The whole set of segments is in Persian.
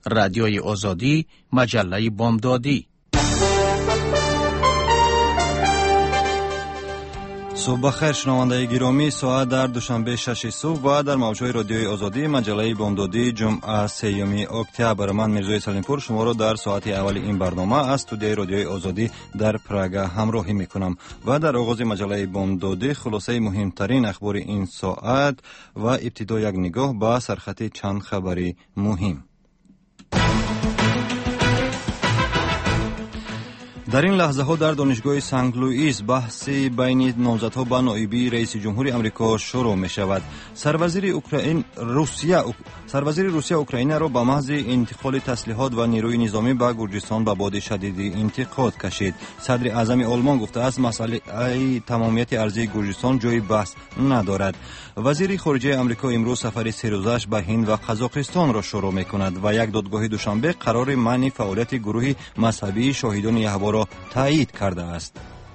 رادیوی آزادی، مجله بامدادی. صبح بخیر شنوندگان گرامی، ساعت در دوشنبه 6 صبح و در موجهای رادیوی آزادی مجله بامدادی جمعه 3 اکتبر. من میرزای سلیمپور شما را در ساعت اول این برنامه از استودیوی رادیوی آزادی در پراگ همراهی میکنم و در آغاز مجله بامدادی خلاصه مهمترین اخبار این ساعت و ابتدا یک نگاه به سرخط چند خبری مهم. در این لحظه ها در دانشگاه سنت لوئیس بحثی بین نامزدها به نایبی رئیس جمهوری آمریکا شروع می شود. سروزیر روسیه اوکراین را به محض انتقال تسلیحات و نیروی نظامی به گرجستان به باد شدید انتقاد کشید. صدر اعظم آلمان گفته است مسئله تمامیت ارضی گرجستان جای بحث ندارد. وزیر خارجه آمریکا امروز سفر 3 روزش به هند و قزاقستان را شروع می کند و یک دادگاه دوشنبه قرار منع فعالیت گروه مذهبی شاهدان یهوه را تایید کرده است.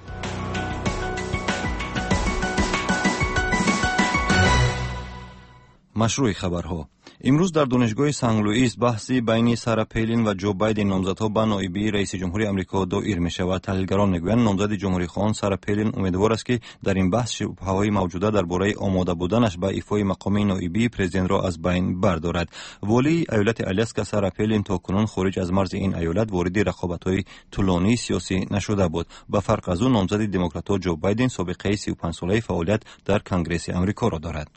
مشروع خبرها. امروز در دانشگاه سنت لوئیس بحثی بین سارا پالین و جو بایدن نامزدها به نایبی رئیس جمهوری آمریکا دایر می شود. تحلیلگران میگویند نامزد جمهوری خواهان سارا پالین امیدوار است که در این بحث شبهه‌های موجوده درباره آماده بودنش به ایفای مقام نایبی پرزیدنت را از بین بردارد. ولی ایالت آلاسکا سارا پالین تاکنون خارج از مرز این ایالت وارد رقابت‌های طولانی سیاسی نشده بود. به فرق از او نامزد دموکرات‌ها جو بایدن سابقه 35 ساله فعالیت در کنگره آمریکا را دارد.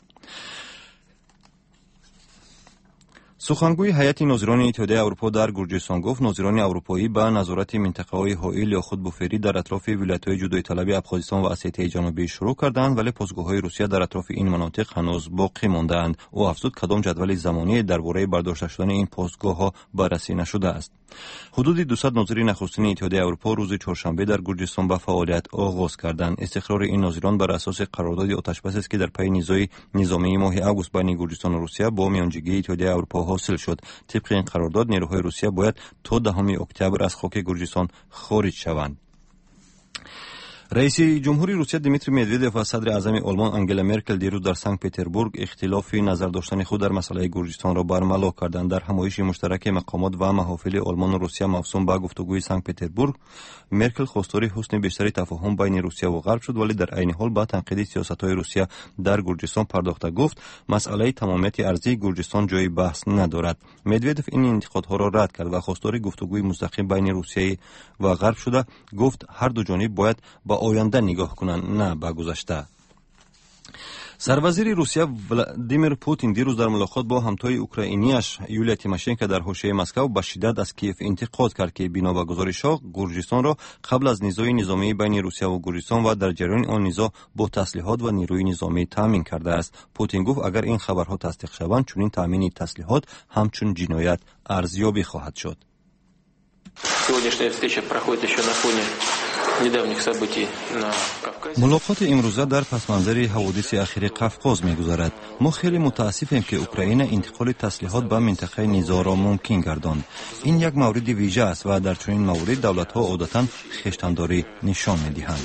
سخنگوی هیئت ناظران اتحادیه اروپا در گرجستان گفت ناظران اروپایی به نظارت منطقه‌های حائل یا خودبوفری در اطراف ولایت‌های جدایی طلبی افغانستان و اسیای جنوبی شروع کردند، ولی پاسگاه‌های روسیه در اطراف این مناطق هنوز باقی مانده‌اند. او افزود کدام جدول زمانی درباره برداشته شدن این پاسگاه‌ها بررسی نشده است. حدود 200 ناظر نخستین اتحادیه اروپا روز چهارشنبه در گرجستان به فعالیت آغاز کردند. استقرار این ناظران بر اساس قرارداد آتش‌بس است که در پی نزاع نظامی ماه آگوست بین گرجستان و روسیه با میانجیگری اتحادیه اروپا حاصل شد. طبق این قرارداد نیروهای روسیه باید تا 10 اکتبر از خاک گرجستان خارج شوند. رئیس جمهوری روسیه دیمیتری مدودوف و صدر اعظم آلمان آنگلا مرکل دیروز در سنت پترزبورگ اختلاف نظر داشتن خود در مسئله گرجستان را برملا کردند. در همایش مشترک مقامات و محافل آلمان و روسیه موسوم به گفتگوی سنت پترزبورگ، مرکل خواستار حسن بیشتر تفاهم بین روسیه و غرب شد، ولی در عین حال با تنقید سیاست‌های روسیه در گرجستان پرداخته گفت مسئله تمامیت ارضی گرجستان جای بحث ندارد. مدودوف این انتقادها را رد کرد و خواستار گفتگوی مستقیم بین روسیه و غرب شده. گفت هر دو جانب باید با آینده نگاه کنند، نه به گذشته. سروزیر روسیه ولادیمیر پوتین دیروز در ملاقات با همتای اوکراینیش یولیا تیماشنکو در حاشیه مسکو به شدت از کیف انتقاد کرد که بنا به گزارش‌ها گرجستان را قبل از نزاع نظامی بین روسیه و گرجستان و در جریان آن نزاع با تسلیحات و نیروی نظامی تامین کرده است. پوتین گفت اگر این خبرها تصدیق شوند چنین تامین تسلیحات همچون جنایت ارزیابی خواهد شد. ملاقات امروزه در پسمانظر حوادث اخیر قفقاز می‌گذارد. ما خیلی متاسفیم که اوکراین انتقال تسلیحات به منطقه نزاع را ممکن گرداند. این یک مورد ویژه است و در چنین مورد دولت‌ها عادتاً خویشتن‌داری نشان می‌دهند.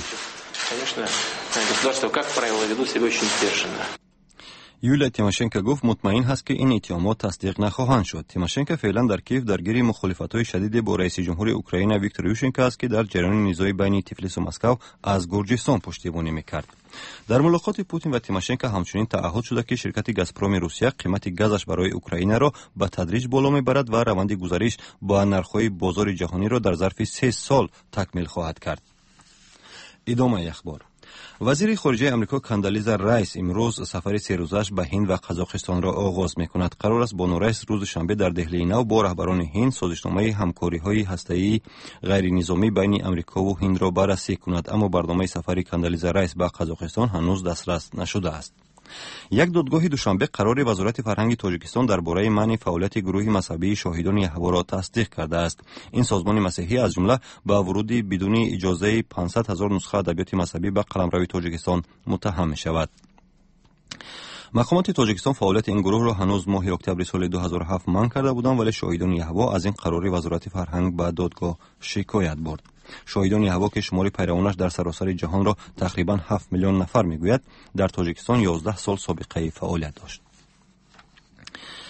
یولیا تیماشنکو گفت مطمئن هست که این اتهامات تصدیق نخواهند شد. تیماشنکو فعلا در کیف درگیر مخالفت‌های شدید با رئیس جمهوری اوکراین ویکتور یوشنکو است که در جریان نزاع بین تبلیس و مسکو از گرجستان پشتیبانی می‌کرد. در ملاقات پوتین و تیماشنکو همچنین تعهد شده که شرکت گازپروم روسیه قیمت گازش برای اوکراین را به تدریج بالا می‌برد و روند گذاریش با نرخ‌های بازار جهانی را در ظرف 3 سال تکمیل خواهد کرد. ادامه اخبار. وزیر خارجه آمریکا کاندالیزا رایس امروز سفر 3 روزش به هند و قزاقستان را آغاز می‌کند. قرار است بانو رایس روز شنبه در دهلی نو با رهبران هند سازشنامه همکاری‌های هسته‌ای غیر نظامی بین آمریکا و هند را بررسی کند، اما برنامه سفر کاندالیزا رایس به قزاقستان هنوز دسترس نشده است. یک دادگاه دوشنبه قرار وزارت فرهنگ تاجیکستان درباره منع فعالیت گروه مذهبی شاهدان یهوه را تصدیق کرده است. این سازمان مسیحی از جمله با ورود بدون اجازه 500,000 نسخه ادبیات مذهبی به قلمرو تاجیکستان متهم می‌شود. مقامات تاجیکستان فعالیت این گروه را هنوز ماه اکتبر سال 2007 منع کرده بودند، ولی شاهدان یهوه از این قرار وزارت فرهنگ به دادگاه شکایت برد. شاهدان یهوه که شمار پیروانش در سراسر جهان را تقریبا 7 میلیون نفر میگوید، در تاجیکستان 11 سال سابقه فعالیت داشت.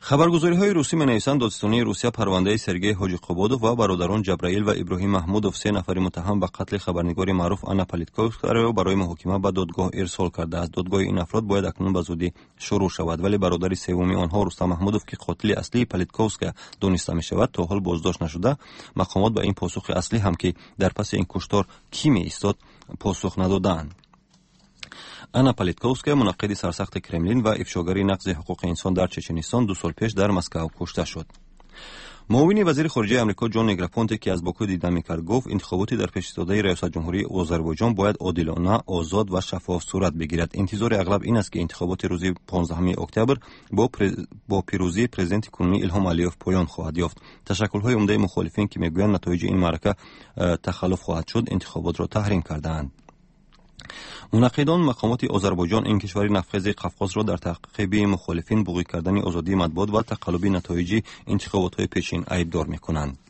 خبرگزاری‌های روسی می‌نویسند دادستانی روسیه پرونده سرگئی حاجی‌قبادوف و برادران جبرائیل و ابراهیم محمودوف 3 نفر متهم به قتل خبرنگار معروف آنا پالیتکوفسکا را برای محاکمه به دادگاه ارسال کرده است. دادگاه این افراد باید اکنون به زودی شروع شود، ولی برادر سوم آنها رستم محمودوف که قاتل اصلی پالیتکوفسکا دانسته می‌شود تا حال بازداشت نشده. مقامات به این پاسخ اصلی هم که در پس این کشتار کی می‌ایستاد پاسخ ندادند. آنا پالیتکوفسکا منقد سرسخت کرملین و افشاگر نقض حقوق انسان در چچنستان 2 سال پیش در مسکو کشته شد. معاون وزیر خارجه آمریکا جان نگراپونت که از باکو دیدن می‌کرد گفت انتخابات در پیش ایستاده ریاست جمهوری آذربایجان باید عادلانه، آزاد و شفاف صورت بگیرد. انتظار اغلب این است که انتخابات روز 15 اکتبر با پیروزی پرزیدنت کنونی الهام علیوف پایان خواهد یافت. تشکل‌های عمده مخالفین که می‌گویند نتایج این معرکه تخلف خواهد شد انتخابات را تحریم کردند. منقدان مقامات آذربایجان این کشور نفخیز قفقاز را در تعقیب مخالفین بوقی کردن آزادی مطبوعات و تقلب نتایج انتخابات‌های پیشین ایبدار می‌کنند.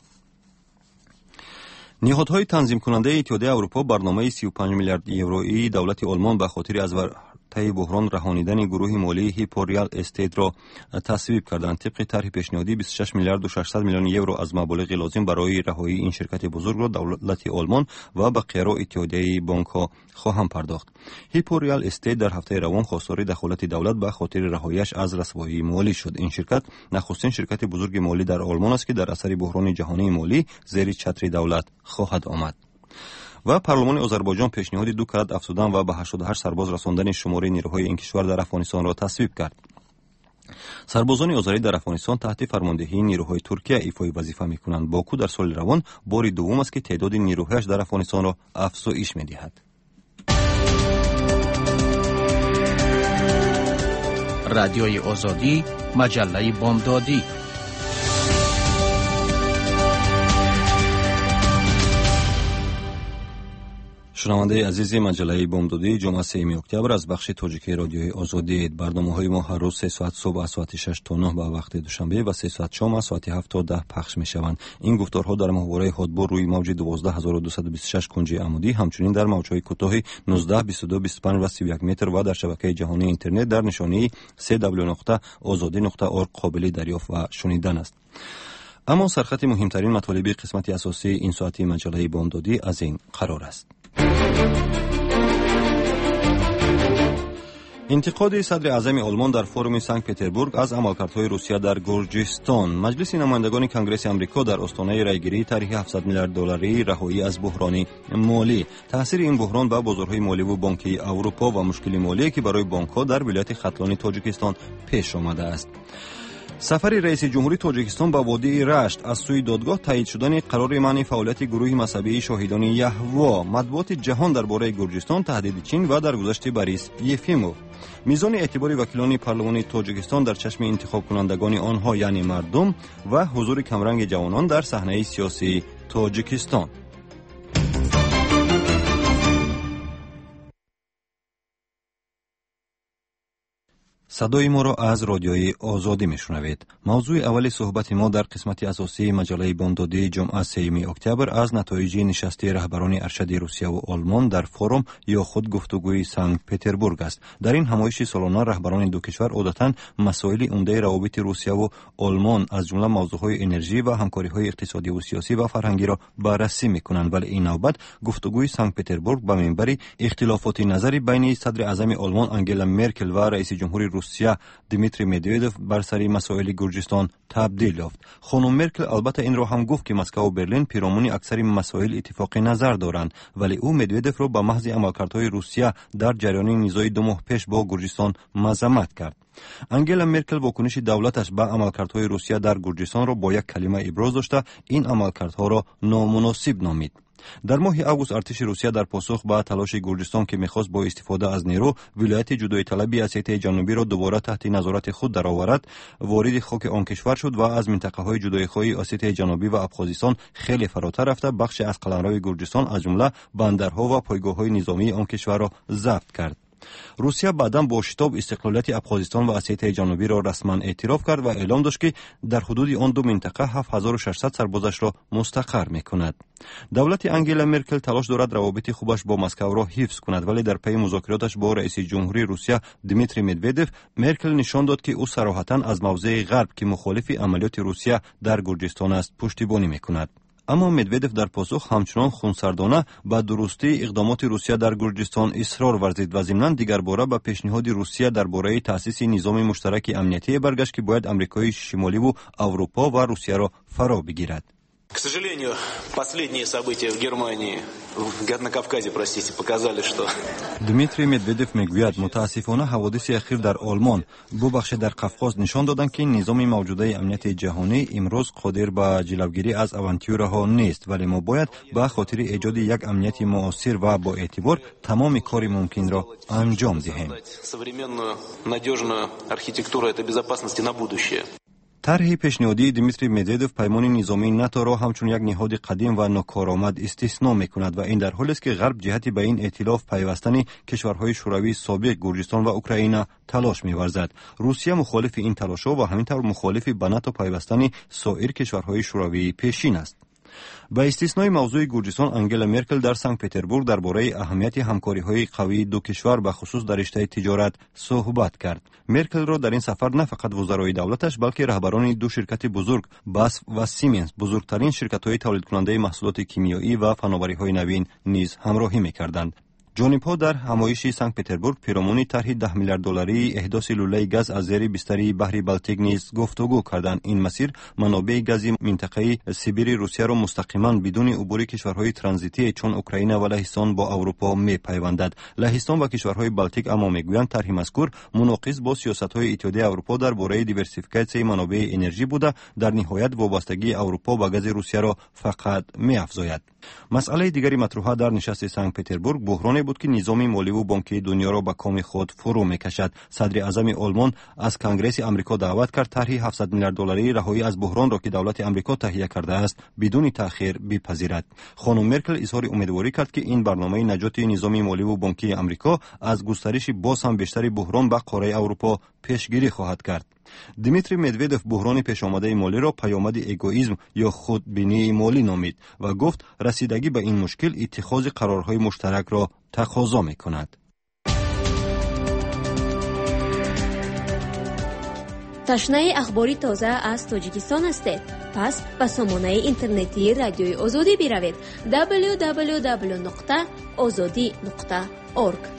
نهادهای تنظیم کننده اتحادیه اروپا برنامه 35 میلیارد یورویی دولت آلمان به خاطر از طی بحران رهانیدن گروه مالی هیپو ریال استیت را تصویب کردند. طبق طرح پیشنهادی 26 میلیارد و 600 میلیون یورو از مبالغ لازم برای رهایی این شرکت بزرگ را دولت آلمان و بقیه را اتحادیه بانک‌ها خواهم پرداخت. هیپو ریال استیت در هفته روان خواستار دخالت دولت به خاطر رهاییش از رسوایی مالی شد. این شرکت نخستین شرکت بزرگ مالی در آلمان است که در اثر بحران جهانی مالی زیر چتر دولت خواهد آمد. و پارلمان آذربایجان پیشنهاد 2 کرات افزودن و به 88 سرباز رساندن شماره نیروهای این کشور در افغانستان را تصویب کرد. سربازان آذری در افغانستان تحت فرماندهی نیروهای ترکیه ایفای وظیفه می‌کنند. باکو در سال روان بار دوم است که تعداد نیروهایش در افغانستان را افزایش می‌دهد. رادیوی آزادی، مجله بامدادی. شنونده عزیز مجله بامدادی جمعه 3 اکتبر از بخش تاجیکی رادیوی آزادی. برنامه‌های ما هر روز 3 ساعت صبح از ساعت 6 تا 9 به وقت دوشنبه و 3 ساعت شام از ساعت 7 تا 10 پخش می‌شوند. این گفتارها در محوره هادبور روی موج 12226 کنجی عمودی، همچنین در موج‌های کوتاه 19 22 25 و 31 متر و در شبکه جهانی اینترنت در نشانی www.azadi.org قابل دریافت و شنیدن است. اما سرخط مهمترین مطالب قسمت اساسی این ساعتی مجله بامدادی از این قرار است. انتقاد صدر اعظم آلمان در فورم سنت پتربورگ از عملکردهای روسیه در گرجستان. مجلس نمایندگان کنگره آمریکا در آستانه رایگیری طرح 700 میلیارد دلاری رهایی از بحران مالی. تاثیر این بحران به بازارهای مالی و بانکی اروپا و مشکل مالی که برای بانک‌ها در ولایت ختلان تاجیکستان پیش آمده است. سفر رئیس جمهوری تاجیکستان به وادی رشت از سوی دادگاه تایید شدن قرار منع فعالیت گروه مذهبی شاهدان یهوه. مطبوعات جهان درباره گرجستان تهدید چین و درگذشت بوریس یفیموف. میزان اعتبار وکیلان پارلمان تاجیکستان در چشم انتخاب کنندگان آنها یعنی مردم و حضور کمرنگ جوانان در صحنه سیاسی تاجیکستان. صدای ما را از رادیوی آزادی میشنوید. موضوع اول صحبت ما در قسمت اساسی مجله بامدادی جمعه 3 اکتبر از نتایج نشست رهبران ارشد روسیه و آلمان در فورم یا خود گفتگوی سنت پتربورگ است. در این همایش سالانه رهبران دو کشور عادتاً مسائل عمده روابط روسیه و آلمان از جمله موضوعهای انرژی و همکاری‌های اقتصادی و سیاسی و فرهنگی را بررسی می‌کنند، ولی این نوبت گفتگوی سنت پتربورگ به منبر اختلافات نظری بین صدر اعظم آلمان آنگلا مرکل و رئیس جمهوری روسیه دیمیتری مدودوف بر سر مسائل گرجستان تبدیل یافت. خانم مرکل البته این را هم گفت که مسکو و برلین پیرامون اکثر مسائل اتفاق نظر دارند، ولی او مدودوف را به محض عملکردهای روسیه در جریان نزاع 2 ماه پیش با گرجستان مذمت کرد. آنگلا مرکل واکنش دولتش به عملکردهای روسیه در گرجستان را با یک کلمه ابراز داشته این عملکردها را نامناسب نامید. در ماه آگوست ارتش روسیه در پاسخ به تلاش گرجستان که می‌خواست با استفاده از نیرو ولایت جدایی طلبی اسیته جنوبی را دوباره تحت نظارت خود درآورد، وارد خاک آن کشور شد و از منطقه‌های جدایی‌خواهی اسیته جنوبی و ابخازستان خیلی فراتر رفته بخش از قلمرو گرجستان از جمله بندرها و پایگاه‌های نظامی آن کشور را ضبط کرد. روسیه بعداً با شتاب استقلالیت ابخازستان و اسیای جنوبی را رسما اعتراف کرد و اعلام داشت که در حدود آن دو منطقه 7600 سربازش را مستقر می‌کند. دولت انگلا مرکل تلاش دارد روابط خوبش با مسکو را حفظ کند، ولی در پی مذاکراتش با رئیس جمهوری روسیه دیمیتری مدودف، مرکل نشان داد که او صراحتاً از موضع غرب که مخالف عملیات روسیه در گرجستان است پشتیبانی می‌کند. اما مدودف در پاسخ همچنان خونسردانه به درستی اقدامات روسیه در گرجستان اصرار ورزید و ضمناً دیگر باره به پیشنهاد روسیه درباره تأسیس نظام مشترک امنیتی برگشت که باید آمریکای شمالی و اروپا و روسیه را فرا بگیرد. К сожалению, последние события в Германии, на Кавказе, показали, что دمیتری مدودف میگوید متاسفانه حوادث اخیر در آلمان بخش در قفقاز نشان دادند که نظام موجوده امنیت جهانی امروز قادر به جلوگیری از آونتورها نیست، ولی ما باید به خاطر ایجاد یک امنیت معاصر و با اعتبار تمام کار ممکن را انجام دهیم. современную надежную архитектуру этой безопасности на будущее. طرح پیشنهادی دیمیتری مدودف پیمان نظامی ناتو را همچون یک نهاد قدیم و ناکارآمد استثنا می‌کند و این در حالی است که غرب جهت به این ائتلاف پیوستن کشورهای شوروی سابق گرجستان و اوکراین تلاش می‌ورزد. روسیه مخالف این تلاش‌ها و همینطور مخالف به ناتو پیوستن سایر کشورهای شوروی پیشین است. با استثنای موضوع گرجستان، انگلا مرکل در سنت پترزبورگ درباره اهمیت همکاری‌های قوی دو کشور به خصوص در رشته تجارت صحبت کرد. مرکل را در این سفر نه فقط وزرای دولتش بلکه رهبران دو شرکت بزرگ BASF و سیمنز، بزرگترین شرکت‌های تولید کننده محصولات کیمیایی و فناوری‌های نوین نیز همراهی می‌کردند. جانب‌ها در همایش سنت پترزبورگ پیرامون طرح 10 میلیارد دلاری احداث لوله گاز از زیر بستر بحر بالتیک نیز گفتگو کردند. این مسیر منابع گاز منطقه سیبری روسیه را مستقیما بدون عبور کشورهای ترانزیتی چون اوکراین و لهستان با اروپا می‌پیوندد. لهستان و کشورهای بالتیک اما میگویند طرح مذکور مناقض با سیاست‌های اتحادیه اروپا درباره دیورسیفیکاسیون منابع انرژی بوده، در نهایت وابستگی اروپا به گاز روسیه را فقط می‌افزاید. مسئله دیگری مطرح در نشست سنت پترزبورگ بحرانی بود که نظام مالی و بانکی دنیا را به کام خود فرو می‌کشد. صدر اعظم آلمان از کنگره آمریکا دعوت کرد طرح 700 میلیارد دلاری رهایی از بحران را که دولت آمریکا تهیه کرده است بدون تأخیر بپذیرد. خانم مرکل اظهار امیدواری کرد که این برنامه نجات نظام مالی و بانکی آمریکا از گسترش باز هم بیشتر بحران به قاره اروپا پیشگیری خواهد کرد. دیمیتری مدودف بحران پیش آمده مالی را پیامد ایگوئیسم یا خودبینی مالی نامید و گفت رسیدگی به این مشکل اتخاذ قرارهای مشترک را تقاضا می‌کند. تشنه اخباری تازه از تاجیکستان هستید؟ پس به سامانه اینترنتی رادیوی آزادی بروید www.azadi.org.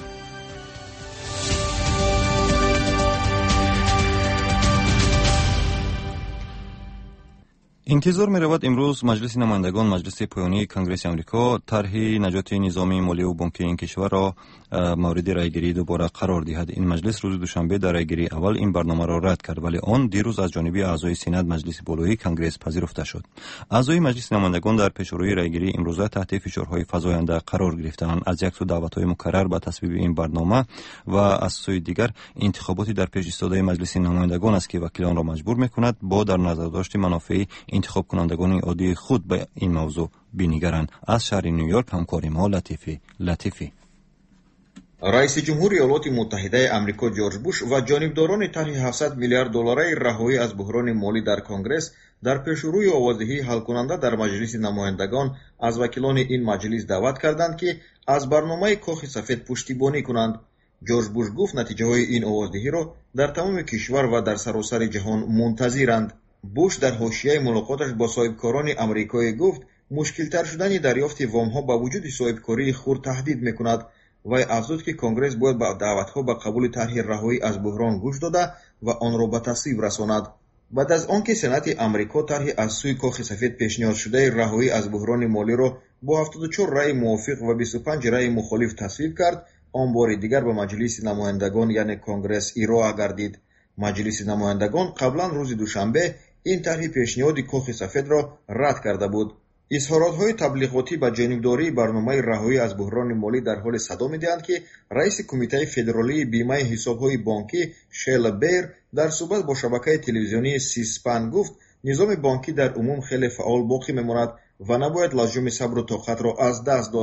انتظار می رود امروز مجلس نمایندگان مجلس پایانی کنگره آمریکا طرح نجات نظامی مالی و بانکی این کشور را مورد رایگیری دوباره قرار دهد. این مجلس روز دوشنبه در رایگیری اول این برنامه را رد کرد، ولی آن دیروز از جانب اعضای سنا مجلس بالایی کنگره پذیرفته شد. اعضای مجلس نمایندگان در پیشروی رایگیری امروزه تحت فشارهای فزاینده قرار گرفتند. از یک سو دعوت‌های مکرر به تصویب این برنامه و از سوی دیگر انتخاباتی در پیش ایستاده مجلس نمایندگان است که وکیلان را مجبور می‌کند با در نظر داشت منافع انتخاب کنندگان عادی خود به این موضوع بینگرند. از شهر نیویورک همکار ما لطیفی. رئیس جمهور ایالات متحده آمریکا جورج بوش و جانبداران طرح 700 میلیارد دلاری رهایی از بحران مالی در کنگره در پیشروی آوازدهی حل کننده در مجلس نمایندگان از وکیلان این مجلس دعوت کردند که از برنامه کاخ سفید پشتیبانی کنند. جورج بوش گفت نتیجه های این آوازدهی را در تمام کشور و در سراسر جهان منتظرند. بوش در حاشیه ملاقاتش با صاحبکاران آمریکایی گفت مشکل‌تر شدن دریافت وام‌ها با وجود صاحبکاری خرد تهدید می‌کند و افزود که کنگره باید با دعوت‌ها به قبول طرح رهایی از بحران گوش داده و آن را به تصویب رساند. بعد از آنکه سنات آمریکا طرح از سوی کاخ سفید پیشنهاد شده رهایی از بحران مالی را با 74 رأی موافق و 25 رأی مخالف تصویب کرد، آن بار دیگر به مجلس نمایندگان یعنی کنگره ارائه گردید. مجلس نمایندگان قبلا روز دوشنبه این طرح پیشنهاد کاخ سفید را رد کرده بود. اظهارات‌های تبلیغاتی به جانبداری برنامه رهایی از بحران مالی در حال صدا می‌دهند که رئیس کمیته فدرالی بیمه حساب‌های بانکی شیلا بیر در صحبت با شبکه تلویزیونی سی-سپن گفت نظام بانکی در عموم خیلی فعال باقی می‌ماند و نباید لزوم صبر و طاقت را از دست داد.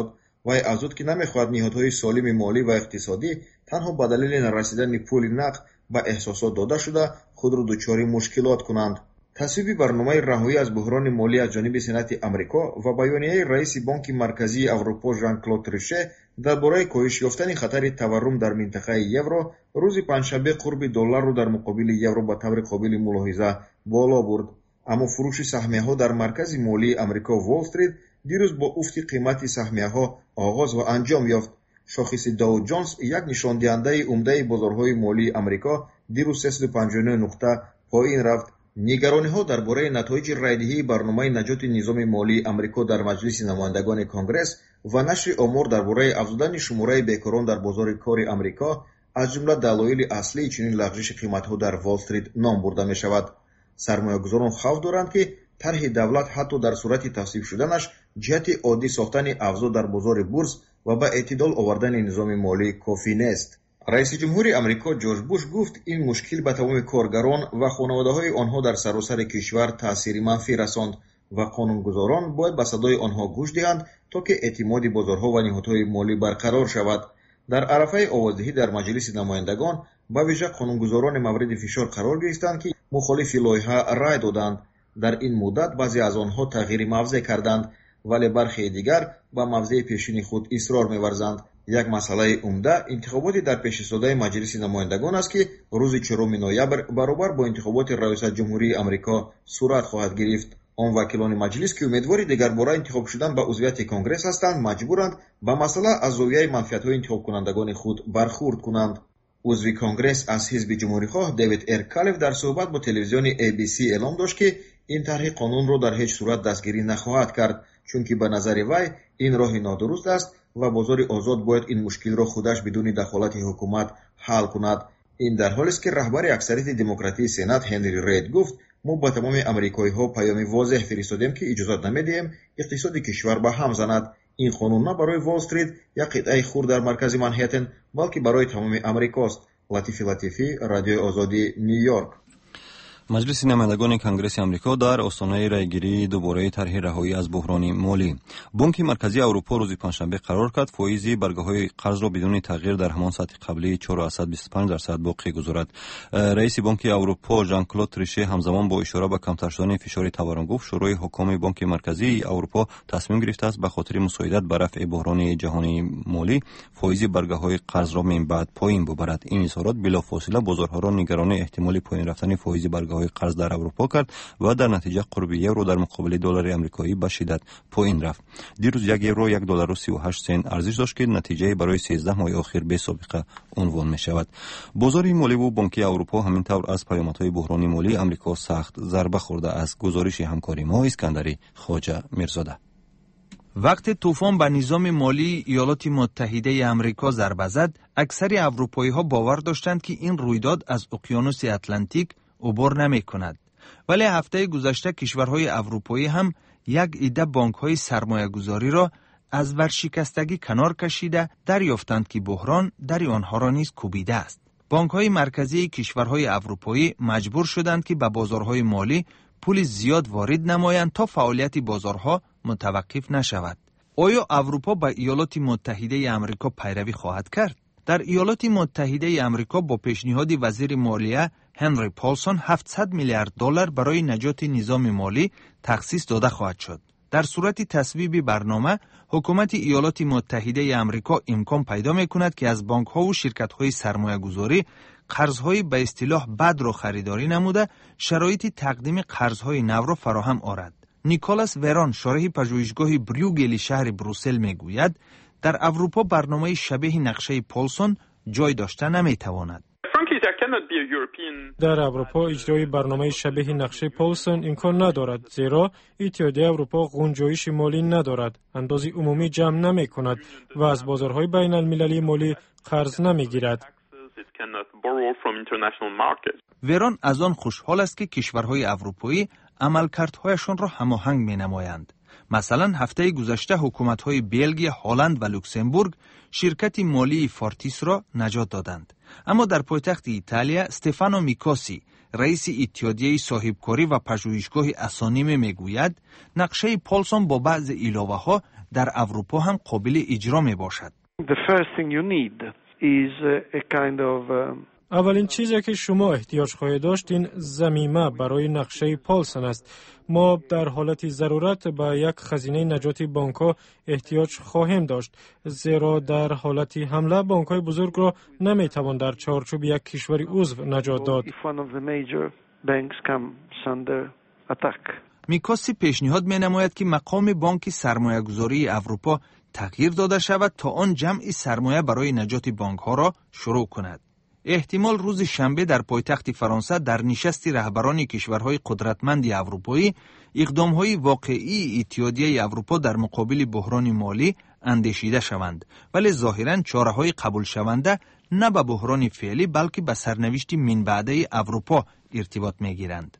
вай афзуд ки намехоҳад ниҳодҳои солими молӣ ва иқтисодӣ танҳо ба далели нарасидани пули нақд ба эҳсосот дода шуда худро дучори мушкилот кунанд. тасвиби барномаи раҳоӣ аз буҳрони молӣ аз ҷониби Сенати Амрико ва баёнияи раиси Бонки Марказии Аврупо Жан-Клод Трише дар бораи коҳиш ёфтани хатари таворрум дар минтақаи евро рӯзи панҷшанбе қурби долларро дар муқобили евро ба таври қобили мулоҳиза боло бурд. аммо фурӯши саҳмияҳо дар маркази молии Амрико Уолл-стрит дирӯз бо уфти қимати саҳмияҳо оғоз ва анҷом ёфт. шохиси Доу Ҷонс, як нишондиҳандаи умдаи бозорҳои молии Амрико, дирӯз 359 нуқта поин рафт. нигарониҳо дар бораи натоиҷи райдиҳии барномаи наҷоти низоми молии Амрико дар маҷлиси намояндагони Конгресс ва нашри омор дар бораи афзудани шумораи бекорон дар бозори кори Амрико аз ҷумла далоили аслии чунин лағжиши қиматҳо дар Уолл-стрит ном бурда мешавад. сармоягузорон хавф доранд ки тарҳи давлат ҳатто дар сурати тавсиф шуданаш ҷиҳати оддӣ сохтани авзо дар бозори бурс ва ба эътидол овардани низоми молӣ кофӣ нест. раиси ҷумҳури Амрико Ҷорҷ Буш гуфт ин мушкил ба тамоми коргарон ва хонаводаҳои онҳо дар саросари кишвар таъсири манфӣ расонд ва қонунгузорон бояд ба садои онҳо гӯш диҳанд то ки эътимоди бозорҳо ва ниҳодҳои молӣ барқарор шавад. дар арафаи овоздиҳӣ дар маҷлиси намояндагон ба вижа қонунгузорони мавриди фишор қарор гирифтанд ки мухолифи лоиҳа рай доданд. дар ин муддат баъзе аз онҳо тағйири мавзеъ карданд, вале бархеи дигар ба мавзеи пешини худ исрор меварзанд. як масъалаи умда интихоботи дар пешистодаи маҷлиси намояндагон аст ки рӯзи 4 ноябр баробар бо интихоботи раёсатҷумҳурии Амрико сурат хоҳад гирифт. он вакилони маҷлис ки умедвори дегарбора интихоб шудан ба узвияти конгресс ҳастанд маҷбуранд ба масъала аз зовияи манфиатҳои интихобкунандагони худ бархурд кунанд. узви конгресс аз ҳизби ҷумҳурихоҳ Дэвид Р. Калев дар суҳбат бо телевизиони ABC эълон дошт ки ин тарҳи қонунро дар ҳеҷ сурат дастгирӣ нахоҳад кард, чунки ба назари вай ин роҳи нодуруст аст ва бозори озод бояд ин мушкилро худаш бидуни дахолати ҳукумат ҳал кунад. ин дар ҳолест ки раҳбари аксарияти демократии Сенат Ҳенри Рейд гуфт: мо ба тамоми амрикоиҳо паёми возеҳ фиристодем ки иҷозат намедиҳем иқтисоди кишвар ба ҳам занад. ин қонун на барои Уолл-стрит як қитъаи хурд дар маркази Манҳеттен, балки барои тамоми Амрикост. Латифи Латифӣ, Радиои Озодӣ, Нью Йорк. маҷлиси намояндагони Конгресси Амрико дар остонаи райгирии дубораи тарҳи раҳоӣ аз буҳрони молӣ. Бонки Марказии Аврупо рӯзи панҷшанбе қарор кард фоизи баргаҳои қарзро бидуни тағйир дар ҳамон сатҳи қаблии 4.25% боқӣ гузорад. раиси Бонки Аврупо Жан-Клод Трише ҳамзамон бо ишора ба камтар шудани фишори таворрум гуфт шӯрои ҳукоми Бонки Марказии Аврупо тасмим гирифтааст ба хотири мусоидат ба рафъи буҳрони ҷаҳонии молӣ фоизи баргаҳои қарзро минбаъд поин бубарад. ин изҳорот билофосила бозорҳоро нигарони эҳтимоли поин рафтани фоизи баргаҳои қарз дар Аврупо кард ва дар натиҷа қурби евро дар муқобили доллари амрикоӣ ба шиддат поин рафт. дирӯз як евро $1.38 арзиш дошт ки натиҷаи барои 13 моҳи охир бесобиқа унвон мешавад. бозори моливу Бонки Аврупо ҳамин тавр аз паёмадҳои буҳрони молии Амрико сахт зарба хӯрдааст. гузориши ҳамкори мо Искандари, Хоҷа Мирзода. вақте тӯфон ба низоми молии Иёлоти Муттаҳидаи Амрико зарба зад, аксари аврупоиҳо бовар доштанд ки ин рӯйдод аз уқёнуси Атлантик убор намекунад. вале ҳафтаи гузашта кишварҳои аврупоӣ ҳам як идда бонкҳои сармоягузориро аз варшикастагӣ канор кашида дарёфтанд ки буҳрон дари онҳоро низ кӯбидааст. бонкҳои марказии кишварҳои аврупоӣ маҷбур шуданд ки ба бозорҳои молӣ пули зиёд ворид намоянд то фаъолияти бозорҳо мутаваққиф нашавад. оё Аврупо ба Иёлоти Муттаҳидаи Амрико пайравӣ хоҳад кард? дар Иёлоти Муттаҳидаи Амрико бо пешниҳоди вазири молия Ҳенри Полсон $700 миллиард барои наҷоти низоми молӣ тахсис дода хоҳад шуд. дар сурати тасвиби барнома, ҳукумати Иёлоти Муттаҳидаи Амрико имкон пайдо мекунад ки аз бонкҳову ширкатҳои сармоягузорӣ қарзҳои ба истилоҳ бадро харидорӣ намуда шароити тақдими қарзҳои навро фароҳам орад. Николас Верон, шораҳи пажӯҳишгоҳи Брюгели шаҳри Брюссел мегӯяд, дар Аврупо барномаи шабеҳи нақшаи Полсон ҷой дошта наметавонад. дар Аврупо иҷрои барномаи шабеҳи нақшаи Полсон имкон надорад, зеро Иттиҳодияи Аврупо ғунҷоиши молӣ надорад, андози умумӣ ҷамъ намекунад ва аз бозорҳои байналмилалии молӣ қарз намегирад. верон аз он хушҳол аст ки кишварҳои аврупоӣ амалкардҳояшонро ҳамоҳанг менамоянд. масалан, ҳафтаи гузашта ҳукуматҳои Белгия, Ҳолланд ва Люксембург ширкати молии Фортисро наҷот доданд. аммо дар пойтахти Италия Стефано Микоси, رئیس اتحادیه صاحبکاری و پژوهشگاه اسانیم میگوید نقشه پولسون با بعض علاوه‌ها در اروپا هم قابل اجرا میباشد. اولین چیزی که شما احتیاج خواهید داشت این ضمیمه برای نقشه پولسون است. ما در حالت ضرورت به یک خزینه نجات بانک‌ها احتیاج خواهیم داشت، زیرا در حالت حمله بانک‌های بزرگ را نمی‌توان در چارچوب یک کشور عضو نجات داد. میکاسی پیشنهاد می‌نماید که مقام بانک سرمایه‌گذاری اروپا تغییر داده شود تا آن جمع سرمایه برای نجات بانک‌ها را شروع کند. احتمال روز شنبه در پایتخت فرانسه در نشست رهبران کشورهای قدرتمند اروپایی اقدام‌های واقعی اتحادیه اروپا در مقابل بحران مالی اندیشیده شوند، ولی ظاهراً چاره‌های قبول شونده نه به بحران فعلی بلکه به سرنوشت من بعده اروپا ارتباط می‌گیرند.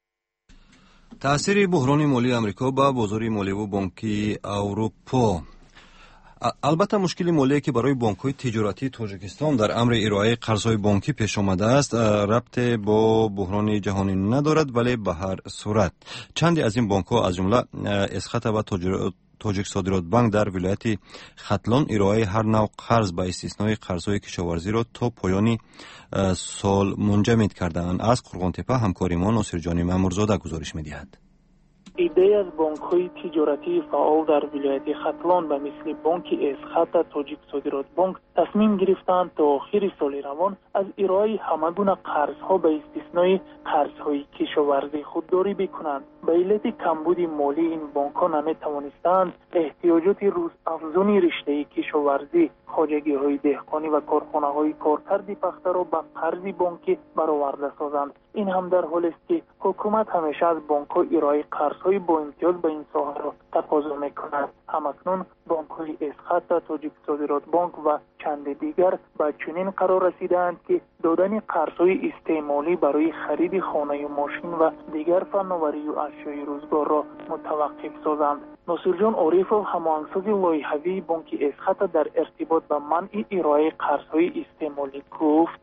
تأثیر بحران مالی آمریکا به بازار مالی و بانکی اروپا. البته مشکل مالی که برای بانک‌های تجارتی تاجیکستان در امر ارائه قرض‌های بانکی پیش آمده است ربط با بحران جهانی ندارد، ولی به هر صورت چندی از این بانک‌ها از جمله اسخط و تاجیک صادرات بانک در ولایت ختلان ارائه هر نوع قرض به استثنای قرض‌های کشاورزی را تا پایان سال منجمد کردند. از قرغان‌تپه همکار ما ناصرجان مامورزاده گزارش می‌دهد. ایده از بانک‌های تجارتی فعال در ولایت ختلان به مثل بانک اسخط تاجیک صادرات بانک تصمیم گرفتند تا آخر سال روان از ارائه همگونه قرض‌ها به استثنای قرض‌های کشاورزی خودداری بکنند. به علت کمبود مالی این بانک‌ها نمی‌توانستند احتیاجات روزافزون رشته کشاورزی، خواجگی‌های دهقانی و کارخانه‌های کارکرد پخته را به قرض بانکی برآورده سازند. این هم در حالی است که حکومت همیشه از بانک‌ها ارائه قرض‌های با امتیاز به این ساحه را تقاضا می‌کند. همکنون بانک‌های اسخط تاجیک صادرات بانک و چند دیگر به چنین قرار رسیدند که دادن قرض‌های استعمالی برای خرید خانه و ماشین و دیگر فناوری و اشیای روزگار را متوقف سازند. ناصرجان عارفov هماهنگساز لایحه‌ای بانک اسخط در ارتباط به منع ارائه قرض‌های استعمالی گفت: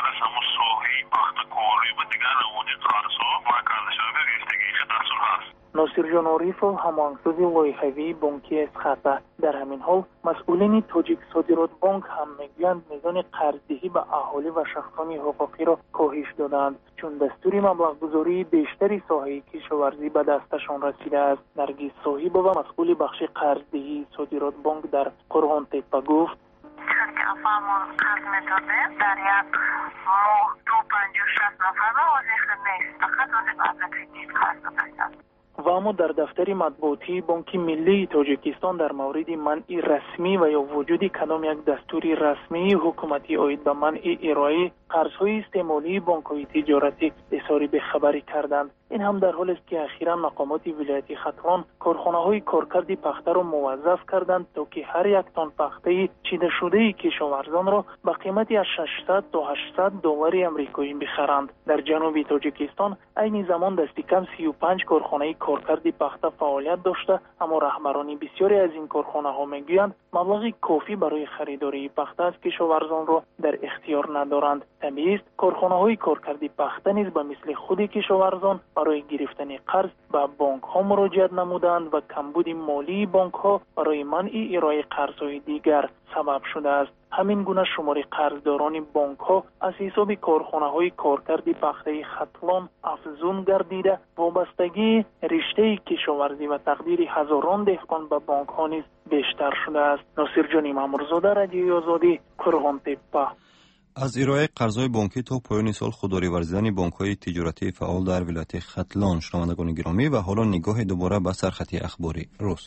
ناصرجان عارفov هماهنگساز لایحه‌ای بانک اسخط در همین حال مسئولین تاجیک صادرات بانک هم میگویند میزان قرضدهی به اهالی و شخصان حقوقی را کاهش دادند، چون دستور مبلغ‌گذاری بیشتری ساحه کشاورزی به دستشان رسیده است. نرگس صاحب و مسئول بخش قرضدهی صادرات بانک در قرغان‌تپه گفت: چون که افهمون قرض میداده در یک ماه تو 50-60 نفر را وظیفه نیست، فقط وظیفه نیست قرض دادن. و اما در دفتر مطبوعاتی بانک ملی تاجیکستان در مورد منع رسمی و یا وجود کدام یک دستوری رسمی حکومتی عاید به منع ارائه قرض‌های استعمالی بانک‌های تجارتی اظهار خبری کردند. این هم در حالی است که اخیراً مقامات ولایت ختلان کارخانه‌های کارکرد پخته را موظف کردند تا که هر یک تن پخته چیده شده کشاورزان را به قیمتی از 600 تا 800 دلار آمریکایی بخرند. در جنوب تاجیکستان عین زمان دست کم 35 کارخانه کارکرد پخته فعالیت داشته، اما رهبران بسیاری از این کارخانه‌ها میگویند مبلغ کافی برای خریداری پخته از کشاورزان را در اختیار ندارند. طبیعی است کارخانه‌های کارکرد پخته نیز به مثل خود کشاورزان برای گرفتن قرض به بانک‌ها مراجعت نمودند و کمبود مالی بانک‌ها برای منع ارائه قرض‌های دیگر سبب شده است. همین گونه شمار قرضداران بانک‌ها از حساب کارخانه‌های کارکرد پخته ختلان افزون گردیده، وابستگی رشته کشاورزی و تقدیر هزاران دهقان به بانک‌ها نیز بیشتر شده است. ناصرجان مامورزاده، رادیوی آزادی، قرغان‌تپه. از ارائه قرض‌های بانکی تا پایان سال خودداری ورزیدن بانک‌های تجارتی فعال در ولایت ختلان. شنوندگان گرامی و حالا نگاه دوباره به سرخط اخباری روز.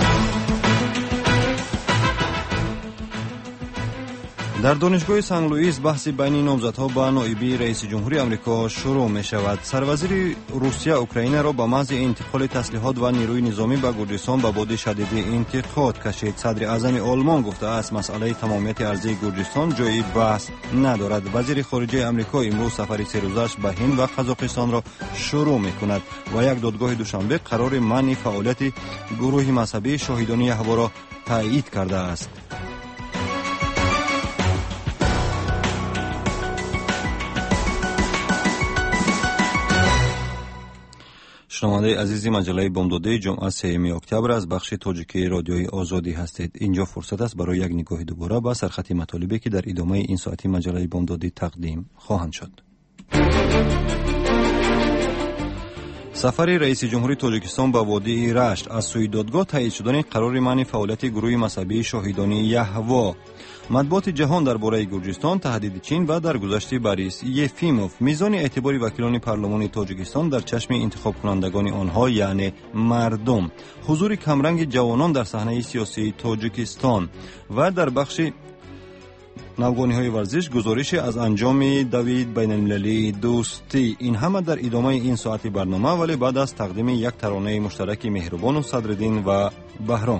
در دانشگاه سن لوئیس بحث بین نامزدها به نایبی رئیس جمهوری آمریکا شروع می شود. سروزیر روسیه اوکراین را به محض انتقال تسلیحات و نیروی نظامی به گرجستان به باد شدید انتقاد کشید. صدر اعظم آلمان گفته است مسئله تمامیت ارضی گرجستان جای بحث ندارد. وزیر خارجه آمریکا امروز سفر 3 روزش به هند و قزاقستان را شروع می کند و یک دادگاه دوشنبه قرار منع فعالیت گروه مذهبی شاهدان یهوه را تایید کرده است. شنونده عزیزی مجله بامدادی جمعه 3 اکتبر از بخش تاجیکی رادیوی آزادی هستید. اینجا فرصت است برای یک نگاه دوباره به سرخط مطالبی که در ادامه این ساعتی مجله بامدادی تقدیم خواهند شد. سفر رئیس جمهوری تاجیکستان به وادی رشت از سوی دادگاه تایید شدن قرار منع فعالیت گروه مذهبی شاهدانی یهوا. مطبوعات جهان درباره گرجستان، تهدید چین و درگذشت بوریس یفیموف، میزان اعتباری وکیلان پارلمان تاجیکستان در چشم انتخاب کنندگان آنها یعنی مردم، حضور کمرنگ جوانان در صحنه سیاسی تاجیکستان و در بخش نوگانی‌های ورزش گزارش از انجام دوید بین المللی دوستی. این همه در ادامه این ساعت برنامه، ولی بعد از تقدیم یک ترانه مشترک مهربان و صدرالدین و بهرام.